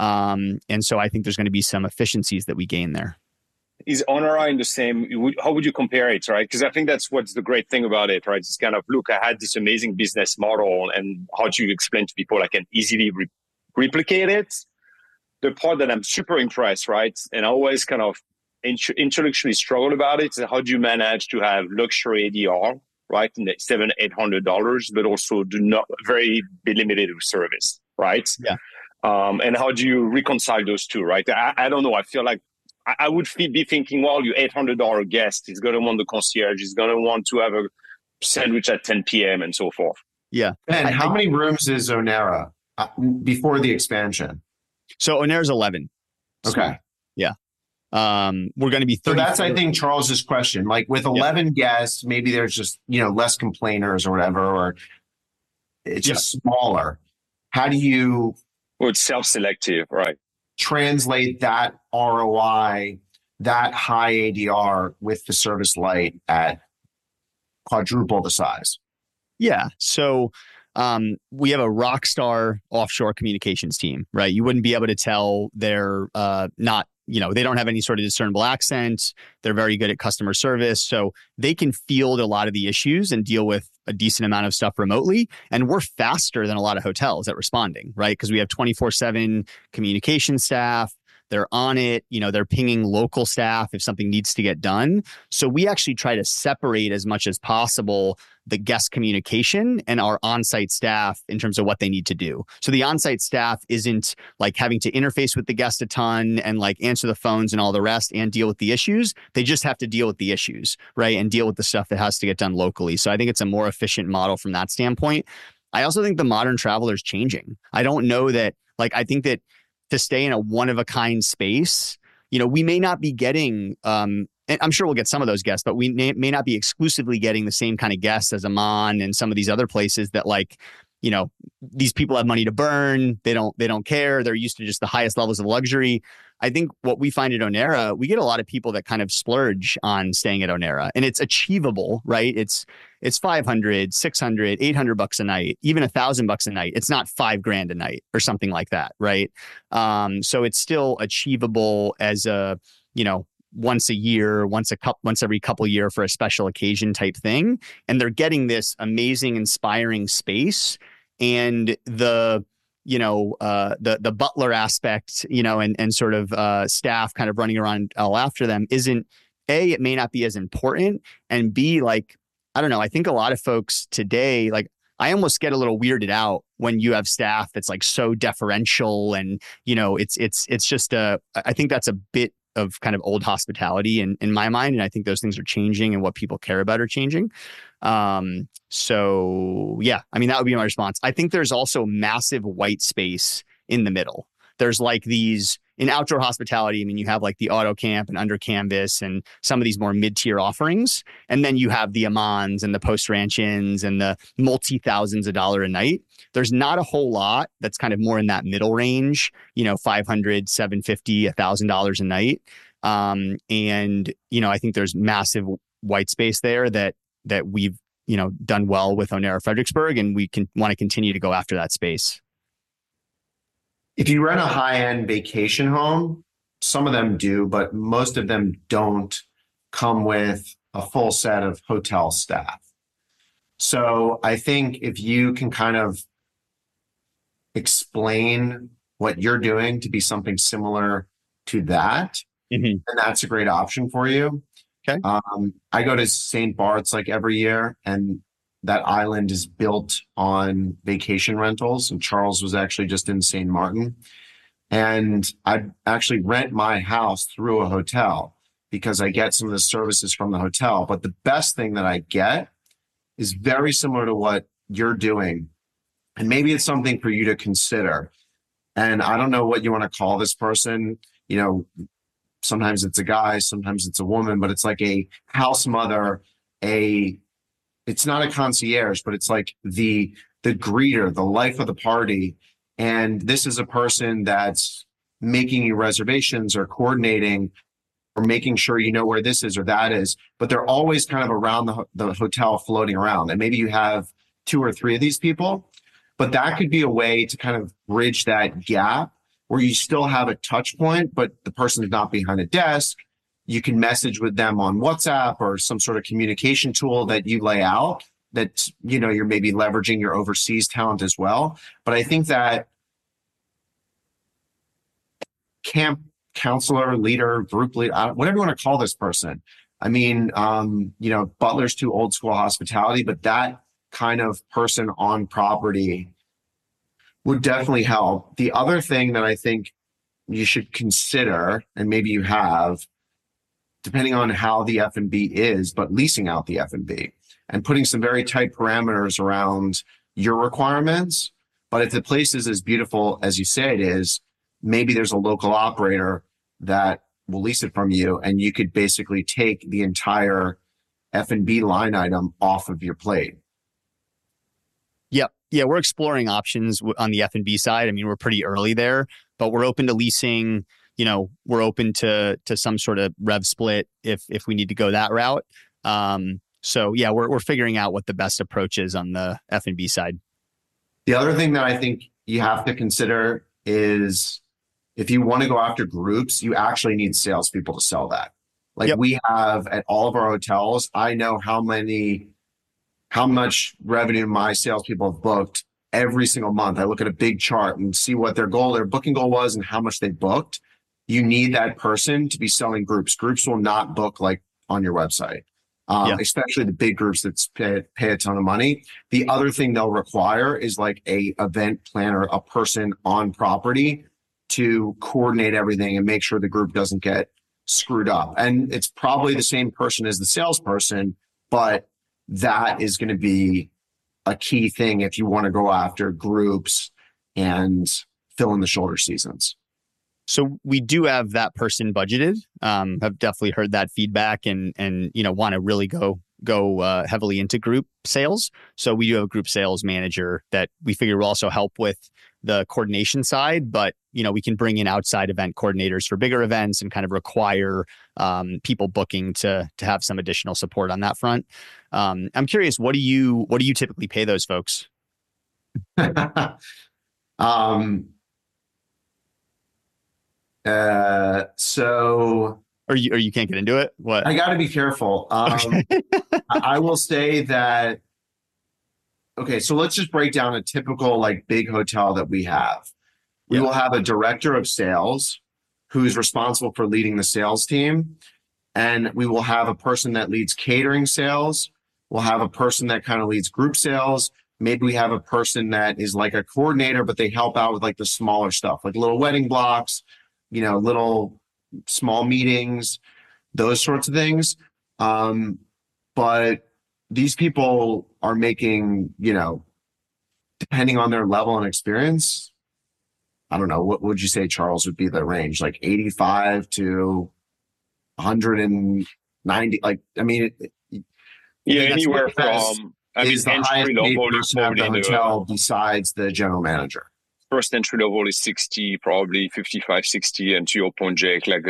And so I think there's going to be some efficiencies that we gain there. Is Onera in the same, how would you compare it, right? Because I think that's what's the great thing about it, right? It's kind of, look, I had this amazing business model, and how do you explain to people I can easily replicate it? The part that I'm super impressed, right? And I always kind of intellectually struggle about it is how do you manage to have luxury ADR, right? In the $700-800, but also do not very be limited with service, right? Yeah. And how do you reconcile those two, right? I don't know. I feel like I would be thinking, well, your $800 guest is going to want the concierge, is going to want to have a sandwich at 10 p.m. and so forth. Yeah. And how many rooms is Onera before the expansion? So Onera's 11. Okay. Yeah. We're going to be 30. So that's, I think, Charles's question. Like with 11 guests, maybe there's just, less complainers or whatever, or it's just smaller. How do you... Well, it's self-selective, right? Translate that ROI, that high ADR with the service light at quadruple the size? Yeah. So we have a rock star offshore communications team, right? You wouldn't be able to tell they're not they don't have any sort of discernible accent. They're very good at customer service. So they can field a lot of the issues and deal with a decent amount of stuff remotely. And we're faster than a lot of hotels at responding, right? Because we have 24/7 communication staff. They're on it, they're pinging local staff if something needs to get done. So we actually try to separate as much as possible the guest communication and our on-site staff in terms of what they need to do. So the on-site staff isn't like having to interface with the guest a ton and like answer the phones and all the rest and deal with the issues. They just have to deal with the issues, right? And deal with the stuff that has to get done locally. So I think it's a more efficient model from that standpoint. I also think the modern traveler is changing. I don't know that, I think that to stay in a one-of-a-kind space, we may not be getting, and I'm sure we'll get some of those guests, but we may not be exclusively getting the same kind of guests as Aman and some of these other places that these people have money to burn. They don't care. They're used to just the highest levels of luxury. I think what we find at Onera, we get a lot of people that kind of splurge on staying at Onera, and it's achievable, right? It's $500, $600, $800 a night, even $1,000 a night. It's not $5,000 a night or something like that, right? So it's still achievable as a, once a year, once every couple year for a special occasion type thing. And they're getting this amazing, inspiring space, and the butler aspect, and sort of staff kind of running around all after them isn't, A, it may not be as important, and B, I don't know, I think a lot of folks today, I almost get a little weirded out when you have staff that's so deferential, and it's just I think that's a bit of kind of old hospitality in my mind, and I think those things are changing, and what people care about are changing. So yeah, that would be my response. I think there's also massive white space in the middle. There's these in outdoor hospitality. You have the Auto Camp and Under Canvas and some of these more mid-tier offerings. And then you have the Amans and the Post Ranch Inns and the multi-thousands of dollars a night. There's not a whole lot that's kind of more in that middle range, $500, $750, $1,000 a night. And I think there's massive white space there that we've, done well with Onera Fredericksburg, and we want to continue to go after that space. If you rent a high-end vacation home, some of them do, but most of them don't come with a full set of hotel staff. So I think if you can kind of explain what you're doing to be something similar to that, then that's a great option for you. Okay. I go to St. Bart's every year, and that island is built on vacation rentals. And Charles was actually just in St. Martin. And I actually rent my house through a hotel because I get some of the services from the hotel. But the best thing that I get is very similar to what you're doing. And maybe it's something for you to consider. And I don't know what you want to call this person. Sometimes it's a guy, sometimes it's a woman, but it's a house mother, it's not a concierge, but it's the greeter, the life of the party. And this is a person that's making you reservations or coordinating or making sure you know where this is or that is, but they're always kind of around the hotel floating around. And maybe you have 2 or 3 of these people, but that could be a way to kind of bridge that gap where you still have a touch point, but the person is not behind a desk. You can message with them on WhatsApp or some sort of communication tool that you lay out that, you're maybe leveraging your overseas talent as well. But I think that camp counselor, leader, group leader, whatever you want to call this person. Butler's too old school hospitality, but that kind of person on property would definitely help. The other thing that I think you should consider, and maybe you have, depending on how the F&B is, but leasing out the F&B and putting some very tight parameters around your requirements. But if the place is as beautiful as you say it is, maybe there's a local operator that will lease it from you, and you could basically take the entire F&B line item off of your plate. Yep. Yeah, we're exploring options on the F&B side. We're pretty early there, but we're open to leasing. We're open to some sort of rev split if we need to go that route. So yeah, we're figuring out what the best approach is on the F&B side. The other thing that I think you have to consider is if you want to go after groups, you actually need salespeople to sell that. Like Yep. we have at all of our hotels, I know how much revenue my salespeople have booked every single month. I look at a big chart and see what their booking goal was and how much they booked. You need that person to be selling groups. Groups will not book like on your website, especially the big groups that pay a ton of money. The other thing they'll require is like a event planner, a person on property to coordinate everything and make sure the group doesn't get screwed up. And it's probably the same person as the salesperson, but that is going to be a key thing if you want to go after groups and fill in the shoulder seasons. So we do have that person budgeted. Have definitely heard that feedback and want to really go heavily into group sales. So we do have a group sales manager that we figure will also help with the coordination side, but we can bring in outside event coordinators for bigger events and kind of require people booking to have some additional support on that front. I'm curious, what do you typically pay those folks? So or you can't get into it. What? I got to be careful. Okay. I will say that. Okay, so let's just break down a typical like big hotel that we have. We will have a director of sales who's responsible for leading the sales team. And we will have a person that leads catering sales. We'll have a person that kind of leads group sales. Maybe we have a person that is like a coordinator, but they help out with like the smaller stuff, like little wedding blocks, little small meetings, those sorts of things. But these people are making, depending on their level and experience, I don't know, what would you say, Charles, would be the range? Like 85 to 190? Anywhere from, is the highest entry paid level is person at the probably hotel besides the general manager. first entry level is 60, probably 55, 60. And to your point, Jake, like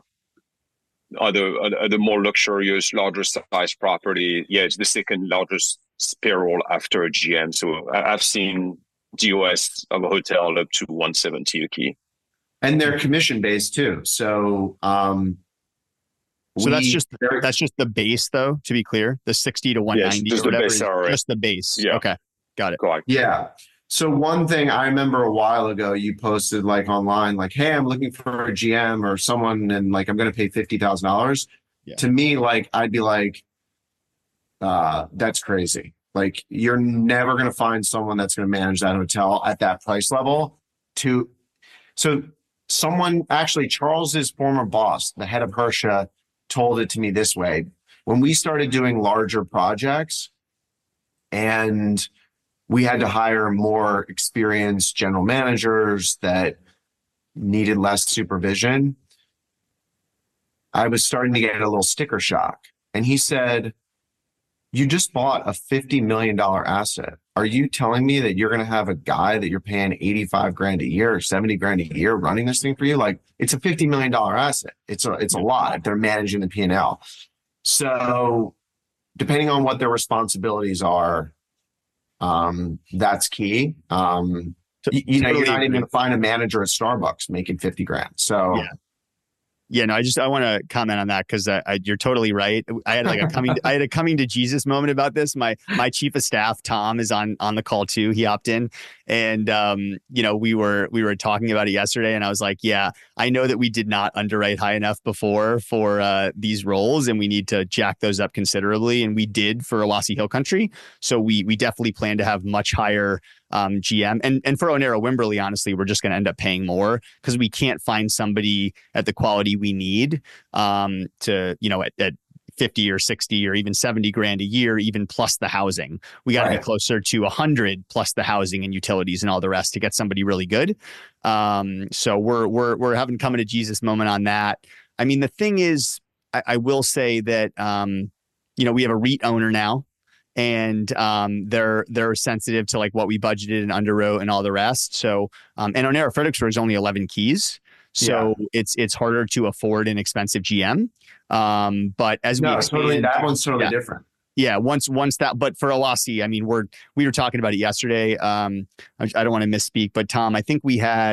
other more luxurious, larger size property, it's the second largest payroll after a GM. So I've seen DOS of a hotel up to 170 a key. And they're commission based too. So that's just the base, though, to be clear, the 60 to 190 just or whatever the base salary. just the base. Yeah. Okay. Got it. Correct. Yeah. So one thing I remember a while ago, you posted like online, like, hey, I'm looking for a GM or someone and like, I'm going to pay $50,000. Yeah. To me, like, I'd be like, that's crazy. Like, you're never going to find someone that's going to manage that hotel at that price level. So someone, actually, Charles's former boss, the head of Hersha, told it to me this way. When we started doing larger projects and we had to hire more experienced general managers that needed less supervision, I was starting to get a little sticker shock. And he said, you just bought a $50 million asset. Are you telling me that you're going to have a guy that you're paying 85 grand a year or 70 grand a year running this thing for you? Like, it's a $50 million asset. It's a lot if they're managing the P&L. So depending on what their responsibilities are, that's key. You're not even going to find a manager at Starbucks making 50 grand. So Yeah, no, I want to comment on that because you're totally right. I had like a coming to Jesus moment about this. My chief of staff, Tom, is on the call too. He opted in, and we were talking about it yesterday, and I was like, yeah, I know that we did not underwrite high enough before for these roles, and we need to jack those up considerably, and we did for Owasso Hill Country. So we definitely plan to have much higher GM and for Onera Wimberley, honestly, we're just going to end up paying more because we can't find somebody at the quality we need to, at 50 or 60 or even 70 grand a year, even plus the housing. We got to be closer to 100 plus the housing and utilities and all the rest to get somebody really good. So we're having coming to Jesus moment on that. I mean, the thing is, I will say that, we have a REIT owner now. And they're sensitive to like what we budgeted and underwrote and all the rest. So and Onera Fredericksburg is only 11 keys, so it's harder to afford an expensive GM. But as we expand, that one's totally different. Yeah, once that, but for Owasso, I mean, we were talking about it yesterday. I don't want to misspeak, but Tom, I think we had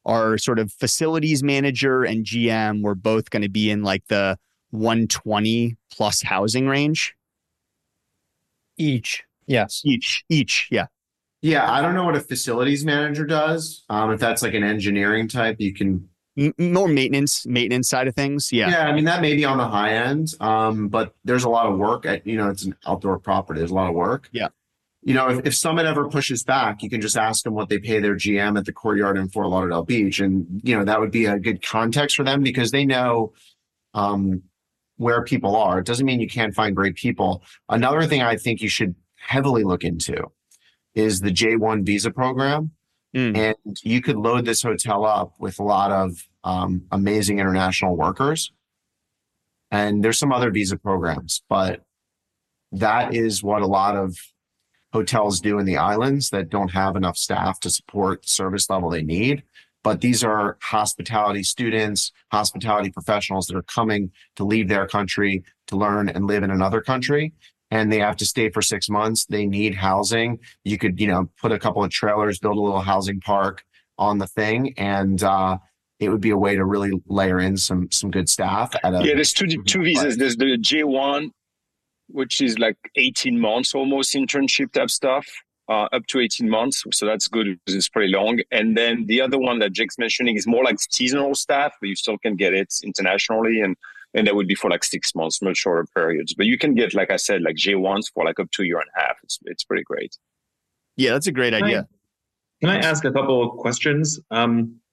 our sort of facilities manager and GM were both going to be in like the 120 plus housing range. Each. Yes. Each. Yeah. Yeah, I don't know what a facilities manager does. If that's like an engineering type, you can. More maintenance side of things. Yeah. Yeah, I mean, that may be on the high end, but there's a lot of work it's an outdoor property. There's a lot of work. Yeah. If Summit ever pushes back, you can just ask them what they pay their GM at the Courtyard in Fort Lauderdale Beach. And, that would be a good context for them because they know where people are. It doesn't mean you can't find great people. Another thing I think you should heavily look into is the J1 visa program. And you could load this hotel up with a lot of amazing international workers. And there's some other visa programs, but that is what a lot of hotels do in the islands that don't have enough staff to support service level they need. But these are hospitality students, hospitality professionals that are coming to leave their country to learn and live in another country. And they have to stay for 6 months. They need housing. You could, put a couple of trailers, build a little housing park on the thing. And it would be a way to really layer in some good staff. There's two visas. There's the J1, which is like 18 months almost internship type stuff, up to 18 months. So that's good because it's pretty long. And then the other one that Jake's mentioning is more like seasonal staff, but you still can get it internationally. And that would be for like 6 months, much shorter periods. But you can get, like I said, like J1s for like up to a year and a half. It's pretty great. Yeah, that's a great idea. Can I ask a couple of questions? So I'm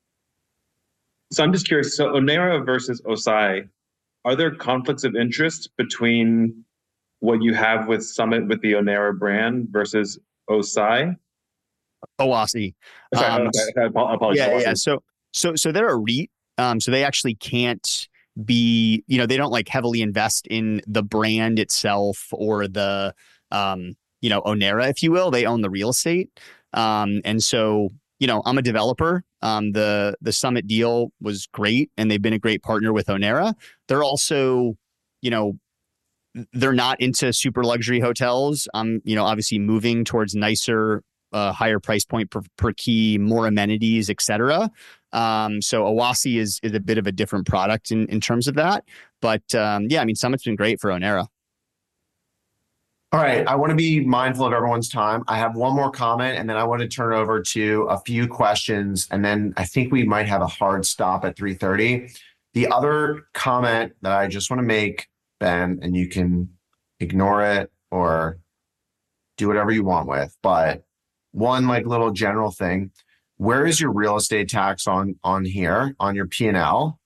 just curious. So Onera versus Osai, are there conflicts of interest between what you have with Summit with the Onera brand versus Osai? Owasi. Sorry, I apologize. Yeah. So they're a REIT. So they actually can't be, they don't like heavily invest in the brand itself or the, Onera, if you will. They own the real estate. And so, I'm a developer. The Summit deal was great and they've been a great partner with Onera. They're also, they're not into super luxury hotels. Obviously moving towards nicer, higher price point per key, more amenities, et cetera. So Owasi is a bit of a different product in terms of that. But Summit's been great for Onera. All right. I want to be mindful of everyone's time. I have one more comment and then I want to turn over to a few questions. And then I think we might have a hard stop at 3:30. The other comment that I just want to make, Ben, and you can ignore it or do whatever you want with, but one like little general thing. Where is your real estate tax on here on your P&L?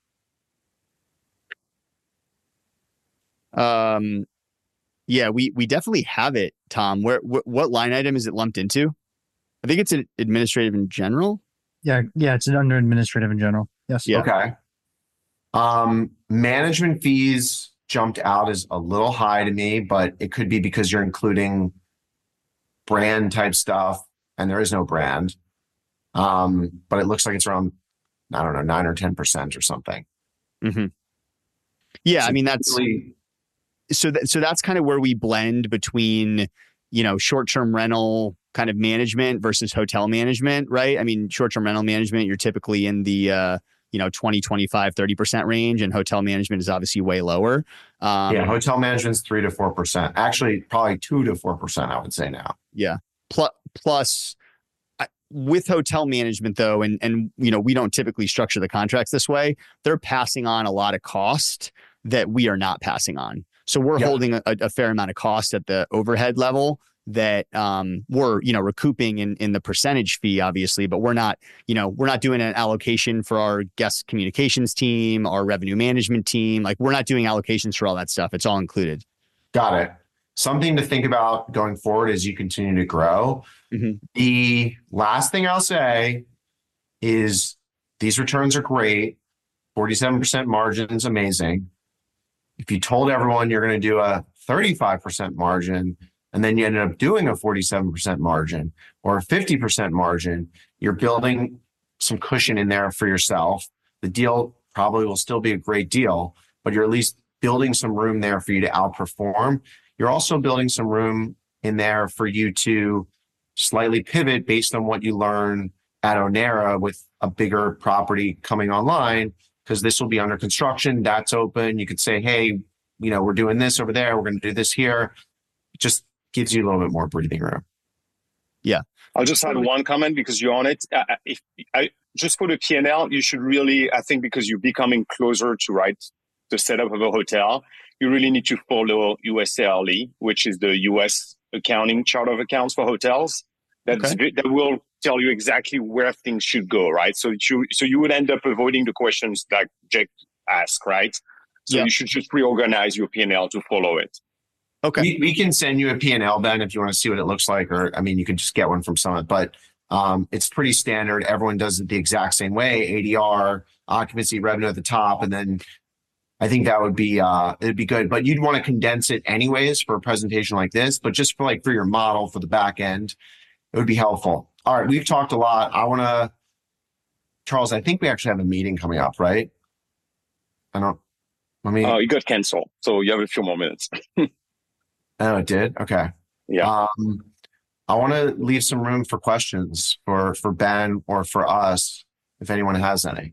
Yeah, we definitely have it, Tom. What line item is it lumped into? I think it's an administrative in general. Yeah, it's under administrative in general. Yes. Yeah. Okay. Management fees jumped out as a little high to me, but it could be because you're including brand type stuff and there is no brand. But it looks like it's around, I don't know, 9 or 10% or something. Mm-hmm. Yeah. So that's really, so that's kind of where we blend between, short-term rental kind of management versus hotel management, right? I mean, short-term rental management, you're typically in the, 20, 25, 30% range, and hotel management is obviously way lower. Hotel management's 3 to 4%. Actually, probably 2 to 4%, I would say now. Yeah. Plus with hotel management though, and we don't typically structure the contracts this way, they're passing on a lot of cost that we are not passing on. So we're holding a fair amount of cost at the overhead level that we're recouping in the percentage fee, obviously, but we're not doing an allocation for our guest communications team, our revenue management team. Like we're not doing allocations for all that stuff. It's all included. Got it. Something to think about going forward as you continue to grow. Mm-hmm. The last thing I'll say is these returns are great. 47% margin is amazing. If you told everyone you're going to do a 35% margin and then you ended up doing a 47% margin or a 50% margin, you're building some cushion in there for yourself. The deal probably will still be a great deal, but you're at least building some room there for you to outperform. You're also building some room in there for you to slightly pivot based on what you learn at Onera with a bigger property coming online, because this will be under construction. That's open. You could say, hey, we're doing this over there. We're going to do this here. It just gives you a little bit more breathing room. Yeah. I'll just add one comment because you're on it. Just for the P&L, you should really, I think, because you're becoming closer to the setup of a hotel, you really need to follow USARLE, which is the US accounting chart of accounts for hotels. That will tell you exactly where things should go, right? So you would end up avoiding the questions that Jake asked, right? So you should just reorganize your P&L to follow it. Okay. We can send you a P&L, Ben, if you want to see what it looks like, or you could just get one from Summit, but it's pretty standard. Everyone does it the exact same way: ADR, occupancy, revenue at the top, and then I think that would be it'd be good. But you'd want to condense it anyways for a presentation like this. But just for your model for the back end, it would be helpful. All right, we've talked a lot. Charles, I think we actually have a meeting coming up, right? It got canceled, so you have a few more minutes. Oh, it did? Okay. Yeah. I want to leave some room for questions for Ben or for us, if anyone has any.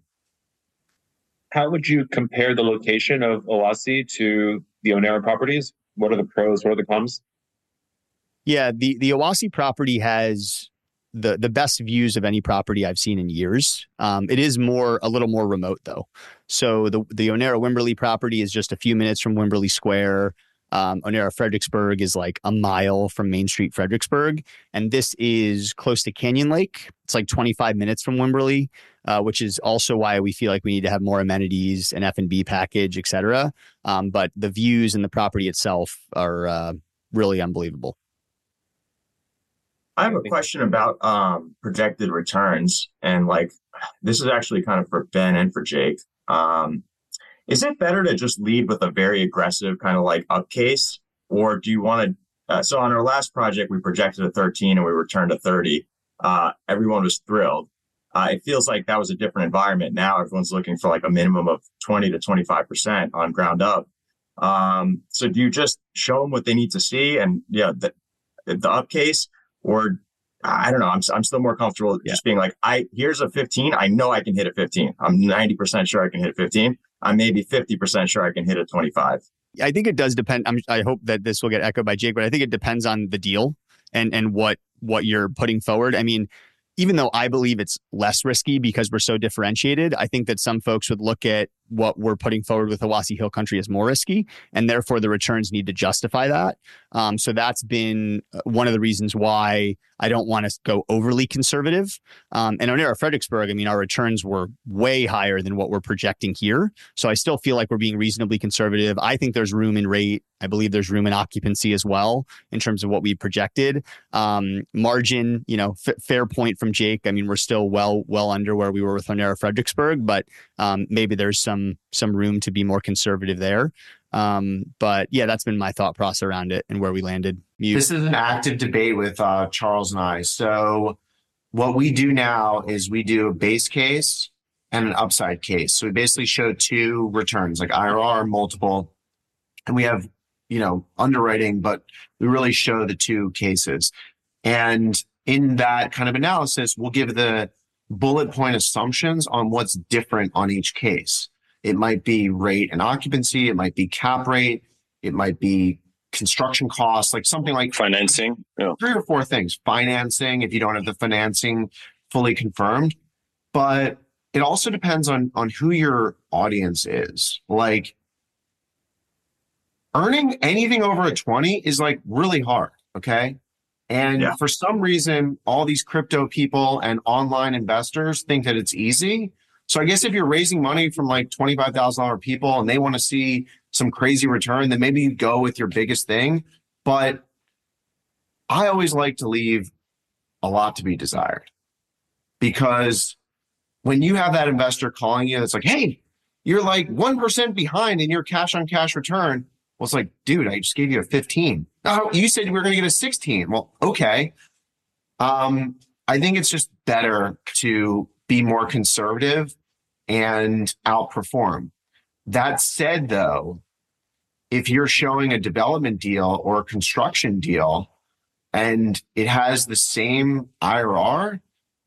How would you compare the location of Oasi to the Onera properties? What are the pros? What are the cons? Yeah, the Oasi property has the best views of any property I've seen in years. It is a little more remote though. So the Onera Wimberley property is just a few minutes from Wimberley Square. Onera Fredericksburg is like a mile from Main Street Fredericksburg, and this is close to Canyon Lake. It's like 25 minutes from Wimberley, which is also why we feel like we need to have more amenities, an F&B package, et cetera. But the views and the property itself are really unbelievable. I have a question about projected returns, and this is actually kind of for Ben and for Jake. Is it better to just lead with a very aggressive kind of up case, or do you want to? So on our last project, we projected a 13 and we returned a 30. Everyone was thrilled. It feels like that was a different environment. Now everyone's looking for a minimum of 20 to 25% on ground up. So do you just show them what they need to see and the up case, or I don't know. I'm still more comfortable just being here's a 15. I know I can hit a 15. I'm 90% sure I can hit a 15. I'm maybe 50% sure I can hit a 25. I think it does depend. I hope that this will get echoed by Jake, but I think it depends on the deal and what you're putting forward. Even though I believe it's less risky because we're so differentiated, I think that some folks would look at what we're putting forward with Oasi Hill Country as more risky, and therefore the returns need to justify that. So that's been one of the reasons why I don't want to go overly conservative. And Onera Fredericksburg, our returns were way higher than what we're projecting here. So I still feel like we're being reasonably conservative. I think there's room in rate. I believe there's room in occupancy as well in terms of what we projected. Margin, fair point from Jake. We're still well under where we were with Onera Fredericksburg, but maybe there's some room to be more conservative there. But yeah, that's been my thought process around it and where we landed. This is an active debate with Charles and I. So what we do now is we do a base case and an upside case. So we basically show two returns, like IRR, multiple, and we have, underwriting, but we really show the two cases. And in that kind of analysis, we'll give the bullet point assumptions on what's different on each case. It might be rate and occupancy. It might be cap rate. It might be construction costs, something like financing. Yeah. 3 or 4 things. Financing, if you don't have the financing fully confirmed. But it also depends on who your audience is. Earning anything over a 20 is really hard. Okay. And for some reason, all these crypto people and online investors think that it's easy. So I guess if you're raising money from $25,000 people and they want to see some crazy return, then maybe you go with your biggest thing. But I always like to leave a lot to be desired, because when you have that investor calling you, it's hey, you're 1% behind in your cash on cash return. Well, it's dude, I just gave you a 15. Oh, you said we were going to get a 16. Well, okay. I think it's just better to be more conservative and outperform. That said, though, if you're showing a development deal or a construction deal and it has the same IRR,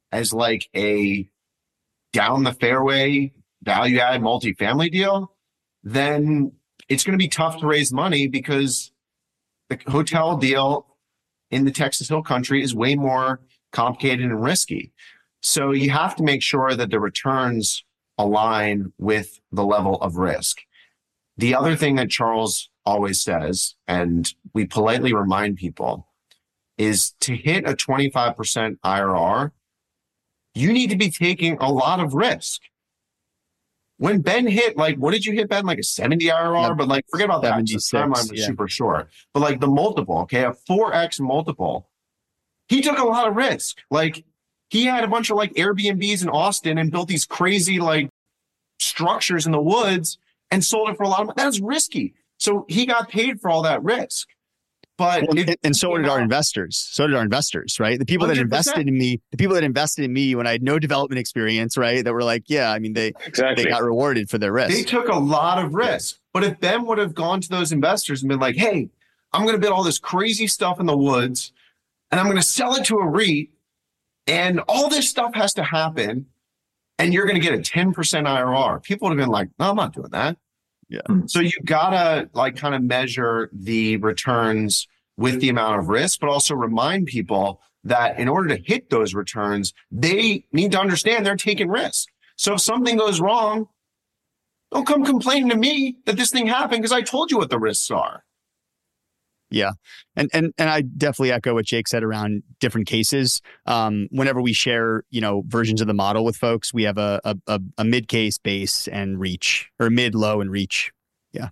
as like a down the fairway value add multifamily deal, then it's going to be tough to raise money because the hotel deal in the Texas Hill Country is way more complicated and risky. So you have to make sure that the returns align with the level of risk. The other thing that Charles always says, and we politely remind people, is to hit a 25% IRR, you need to be taking a lot of risk. When Ben hit, like, what did you hit, Ben? Like a 70 IRR? But like, forget about that. The timeline was super short. But like the multiple, okay, a 4X multiple, he took a lot of risk. Like, he had a bunch of like Airbnbs in Austin and built these crazy like structures in the woods and sold it for a lot of money. That was risky. So he got paid for all that risk. But and so did our investors. So did our investors, right? The people 100%. That invested in me when I had no development experience, right? That were like, yeah, I mean, they got rewarded for their risk. They took a lot of risk. But if Ben would have gone to those investors and been like, hey, I'm going to build all this crazy stuff in the woods and I'm going to sell it to a REIT, and all this stuff has to happen, and you're going to get a 10% IRR. People would have been like, no, I'm not doing that. Yeah. So you gotta like kind of measure the returns with the amount of risk, but also remind people that in order to hit those returns, they need to understand they're taking risk. So if something goes wrong, don't come complaining to me that this thing happened because I told you what the risks are. Yeah. And I definitely echo what Jake said around different cases. Whenever we share, versions of the model with folks, we have a mid case, base, and reach, or mid, low, and reach. Yeah.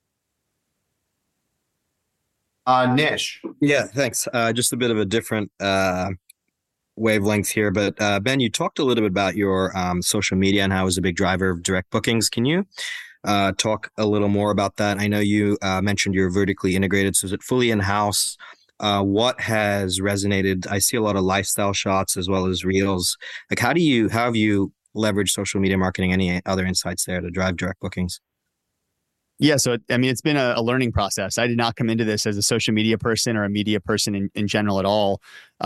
Nish. Yeah, thanks. Just a bit of a different wavelength here, but Ben, you talked a little bit about your social media and how it was a big driver of direct bookings. Can you talk a little more about that? I know you mentioned you're vertically integrated, so is it fully in-house? What has resonated? I see a lot of lifestyle shots as well as reels. Like, how have you leveraged social media marketing? Any other insights there to drive direct bookings? Yeah, so it's been a learning process. I did not come into this as a social media person or a media person in general at all.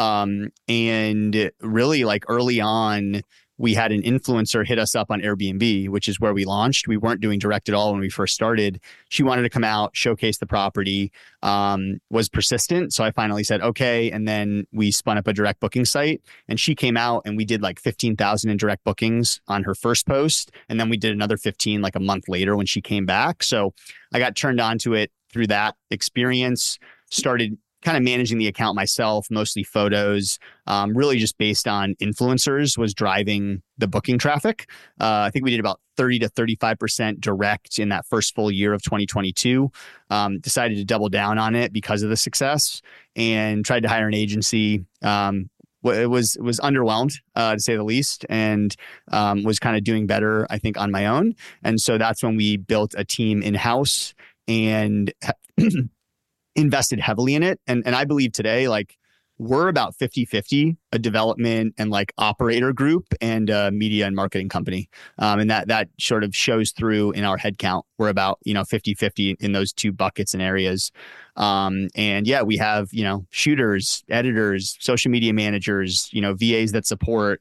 And really, like, early on, we had an influencer hit us up on Airbnb, which is where we launched. We weren't doing direct at all when we first started. She wanted to come out, showcase the property, was persistent. So I finally said, okay. And then we spun up a direct booking site, and she came out and we did like 15,000 in direct bookings on her first post. And then we did another 15 like a month later when she came back. So I got turned on to it through that experience, started kind of managing the account myself, mostly photos, really just based on influencers was driving the booking traffic. I think we did about 30 to 35% direct in that first full year of 2022. Decided to double down on it because of the success and tried to hire an agency. It was underwhelmed, to say the least, and was kind of doing better, I think, on my own. And so that's when we built a team in-house and invested heavily in it. And I believe today, like, we're about 50-50, a development and like operator group and a media and marketing company. And that sort of shows through in our headcount. We're about, 50-50 in those two buckets and areas. And yeah, we have, shooters, editors, social media managers, VAs that support,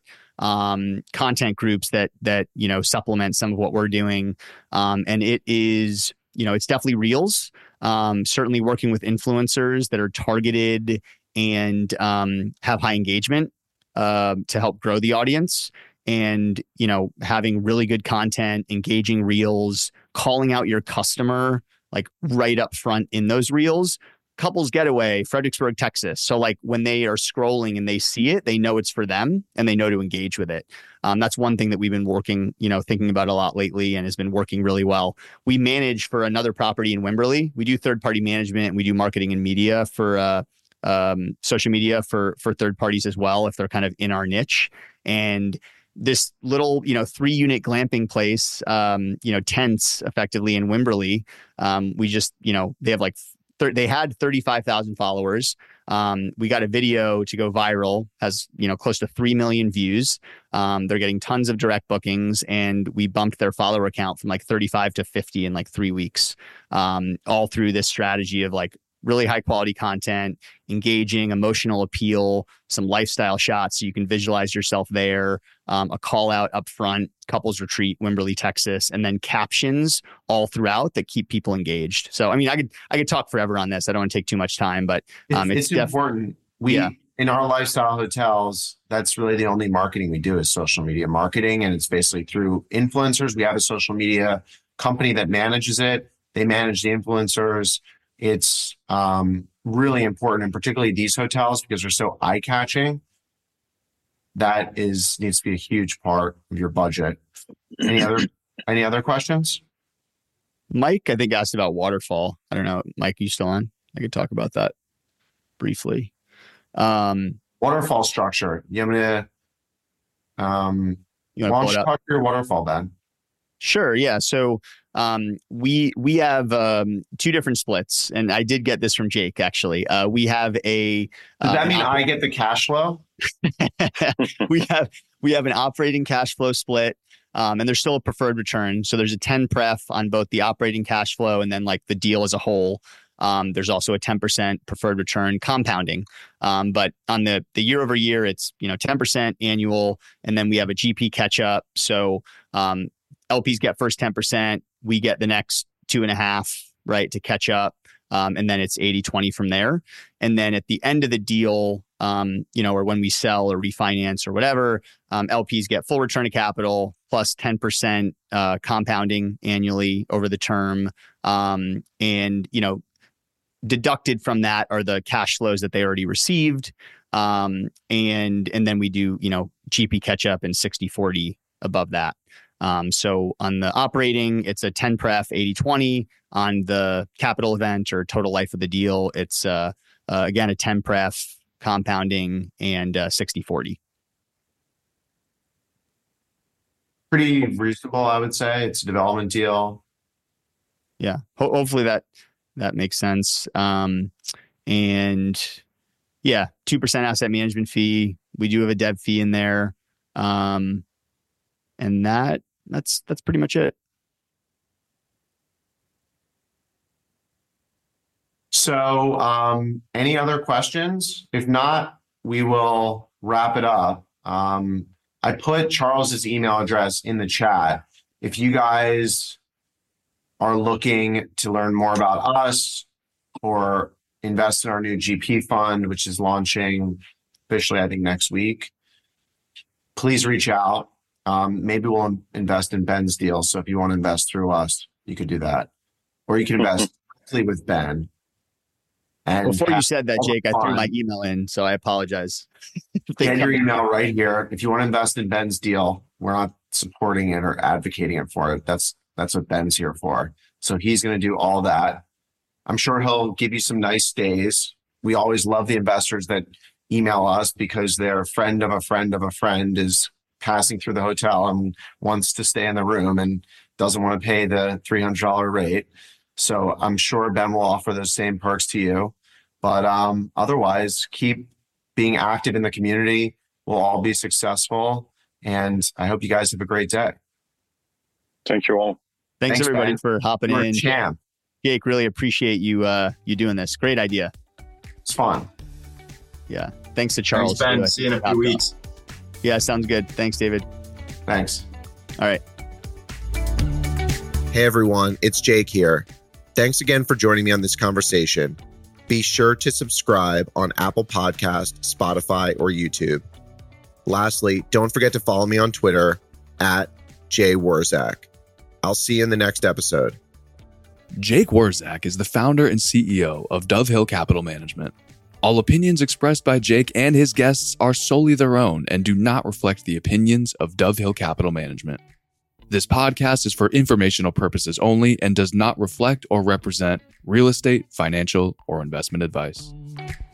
content groups that supplement some of what we're doing. And it is, it's definitely Reels. Certainly working with influencers that are targeted and have high engagement to help grow the audience, and having really good content, engaging Reels, calling out your customer like right up front in those Reels. Couples Getaway, Fredericksburg, Texas. So like when they are scrolling and they see it, they know it's for them and they know to engage with it. That's one thing that we've been working, thinking about a lot lately and has been working really well. We manage for another property in Wimberley. We do third-party management and we do marketing and media for social media for third parties as well, if they're kind of in our niche. And this little, 3-unit glamping place, tents effectively in Wimberley. We just, they have like they had 35,000 followers. We got a video to go viral, has, close to 3 million views. They're getting tons of direct bookings, and we bumped their follower count from like 35 to 50 in like 3 weeks. All through this strategy of like really high quality content, engaging, emotional appeal, some lifestyle shots so you can visualize yourself there, a call out up front, couples retreat, Wimberley, Texas, and then captions all throughout that keep people engaged. So, I mean, I could talk forever on this. I don't want to take too much time, but it's important. In our lifestyle hotels, that's really the only marketing we do is social media marketing. And it's basically through influencers. We have a social media company that manages it. They manage the influencers. It's really important, and particularly these hotels, because they're so eye-catching. That needs to be a huge part of your budget. Any other questions? Mike, I think, asked about Waterfall. I don't know. Mike, are you still on? I could talk about that briefly. Waterfall structure. You want me to why don't you talk your waterfall, Ben? Sure. Yeah. So we have two different splits, and I did get this from Jake, actually. We have a Does that mean I get the cash flow? we have an operating cash flow split. And there's still a preferred return. So there's a 10 pref on both the operating cash flow and then like the deal as a whole. There's also a 10% preferred return compounding. But on the year over year, it's 10% annual, and then we have a GP catch up. So LPs get first 10%, we get the next 2.5%, right, to catch up. And then it's 80-20 from there. And then at the end of the deal, or when we sell or refinance or whatever, LPs get full return of capital plus 10% compounding annually over the term. And deducted from that are the cash flows that they already received. And then we do, GP catch up and 60-40 above that. So on the operating, it's a 10 pref, 80-20. On the capital event or total life of the deal, it's again a 10 pref, compounding, and 60-40. Pretty reasonable, I would say. It's a development deal. Yeah, hopefully that makes sense. And yeah, 2% asset management fee. We do have a dev fee in there. And that's pretty much it. So any other questions? If not, we will wrap it up. I put Charles's email address in the chat. If you guys are looking to learn more about us or invest in our new GP fund, which is launching officially, I think, next week, please reach out. Maybe we'll invest in Ben's deal. So if you want to invest through us, you could do that. Or you can invest directly with Ben. And before you said that, Jake, I threw my email in, so I apologize. Get your email right here. If you want to invest in Ben's deal, we're not supporting it or advocating it for it. That's what Ben's here for. So he's going to do all that. I'm sure he'll give you some nice stays. We always love the investors that email us because their friend of a friend of a friend is passing through the hotel and wants to stay in the room and doesn't want to pay the $300 rate. So I'm sure Ben will offer those same perks to you. But otherwise, keep being active in the community. We'll all be successful. And I hope you guys have a great day. Thank you all. Thanks everybody, Ben, for hopping in. Champ. Jake, really appreciate you doing this. Great idea. It's fun. Yeah. Thanks to Charles. Thanks, Ben. See you in a few weeks. Yeah, sounds good. Thanks, David. Thanks. All right. Hey, everyone. It's Jake here. Thanks again for joining me on this conversation. Be sure to subscribe on Apple Podcasts, Spotify, or YouTube. Lastly, don't forget to follow me on Twitter @JWerzak. I'll see you in the next episode. Jake Werzak is the founder and CEO of Dove Hill Capital Management. All opinions expressed by Jake and his guests are solely their own and do not reflect the opinions of Dove Hill Capital Management. This podcast is for informational purposes only and does not reflect or represent real estate, financial, or investment advice.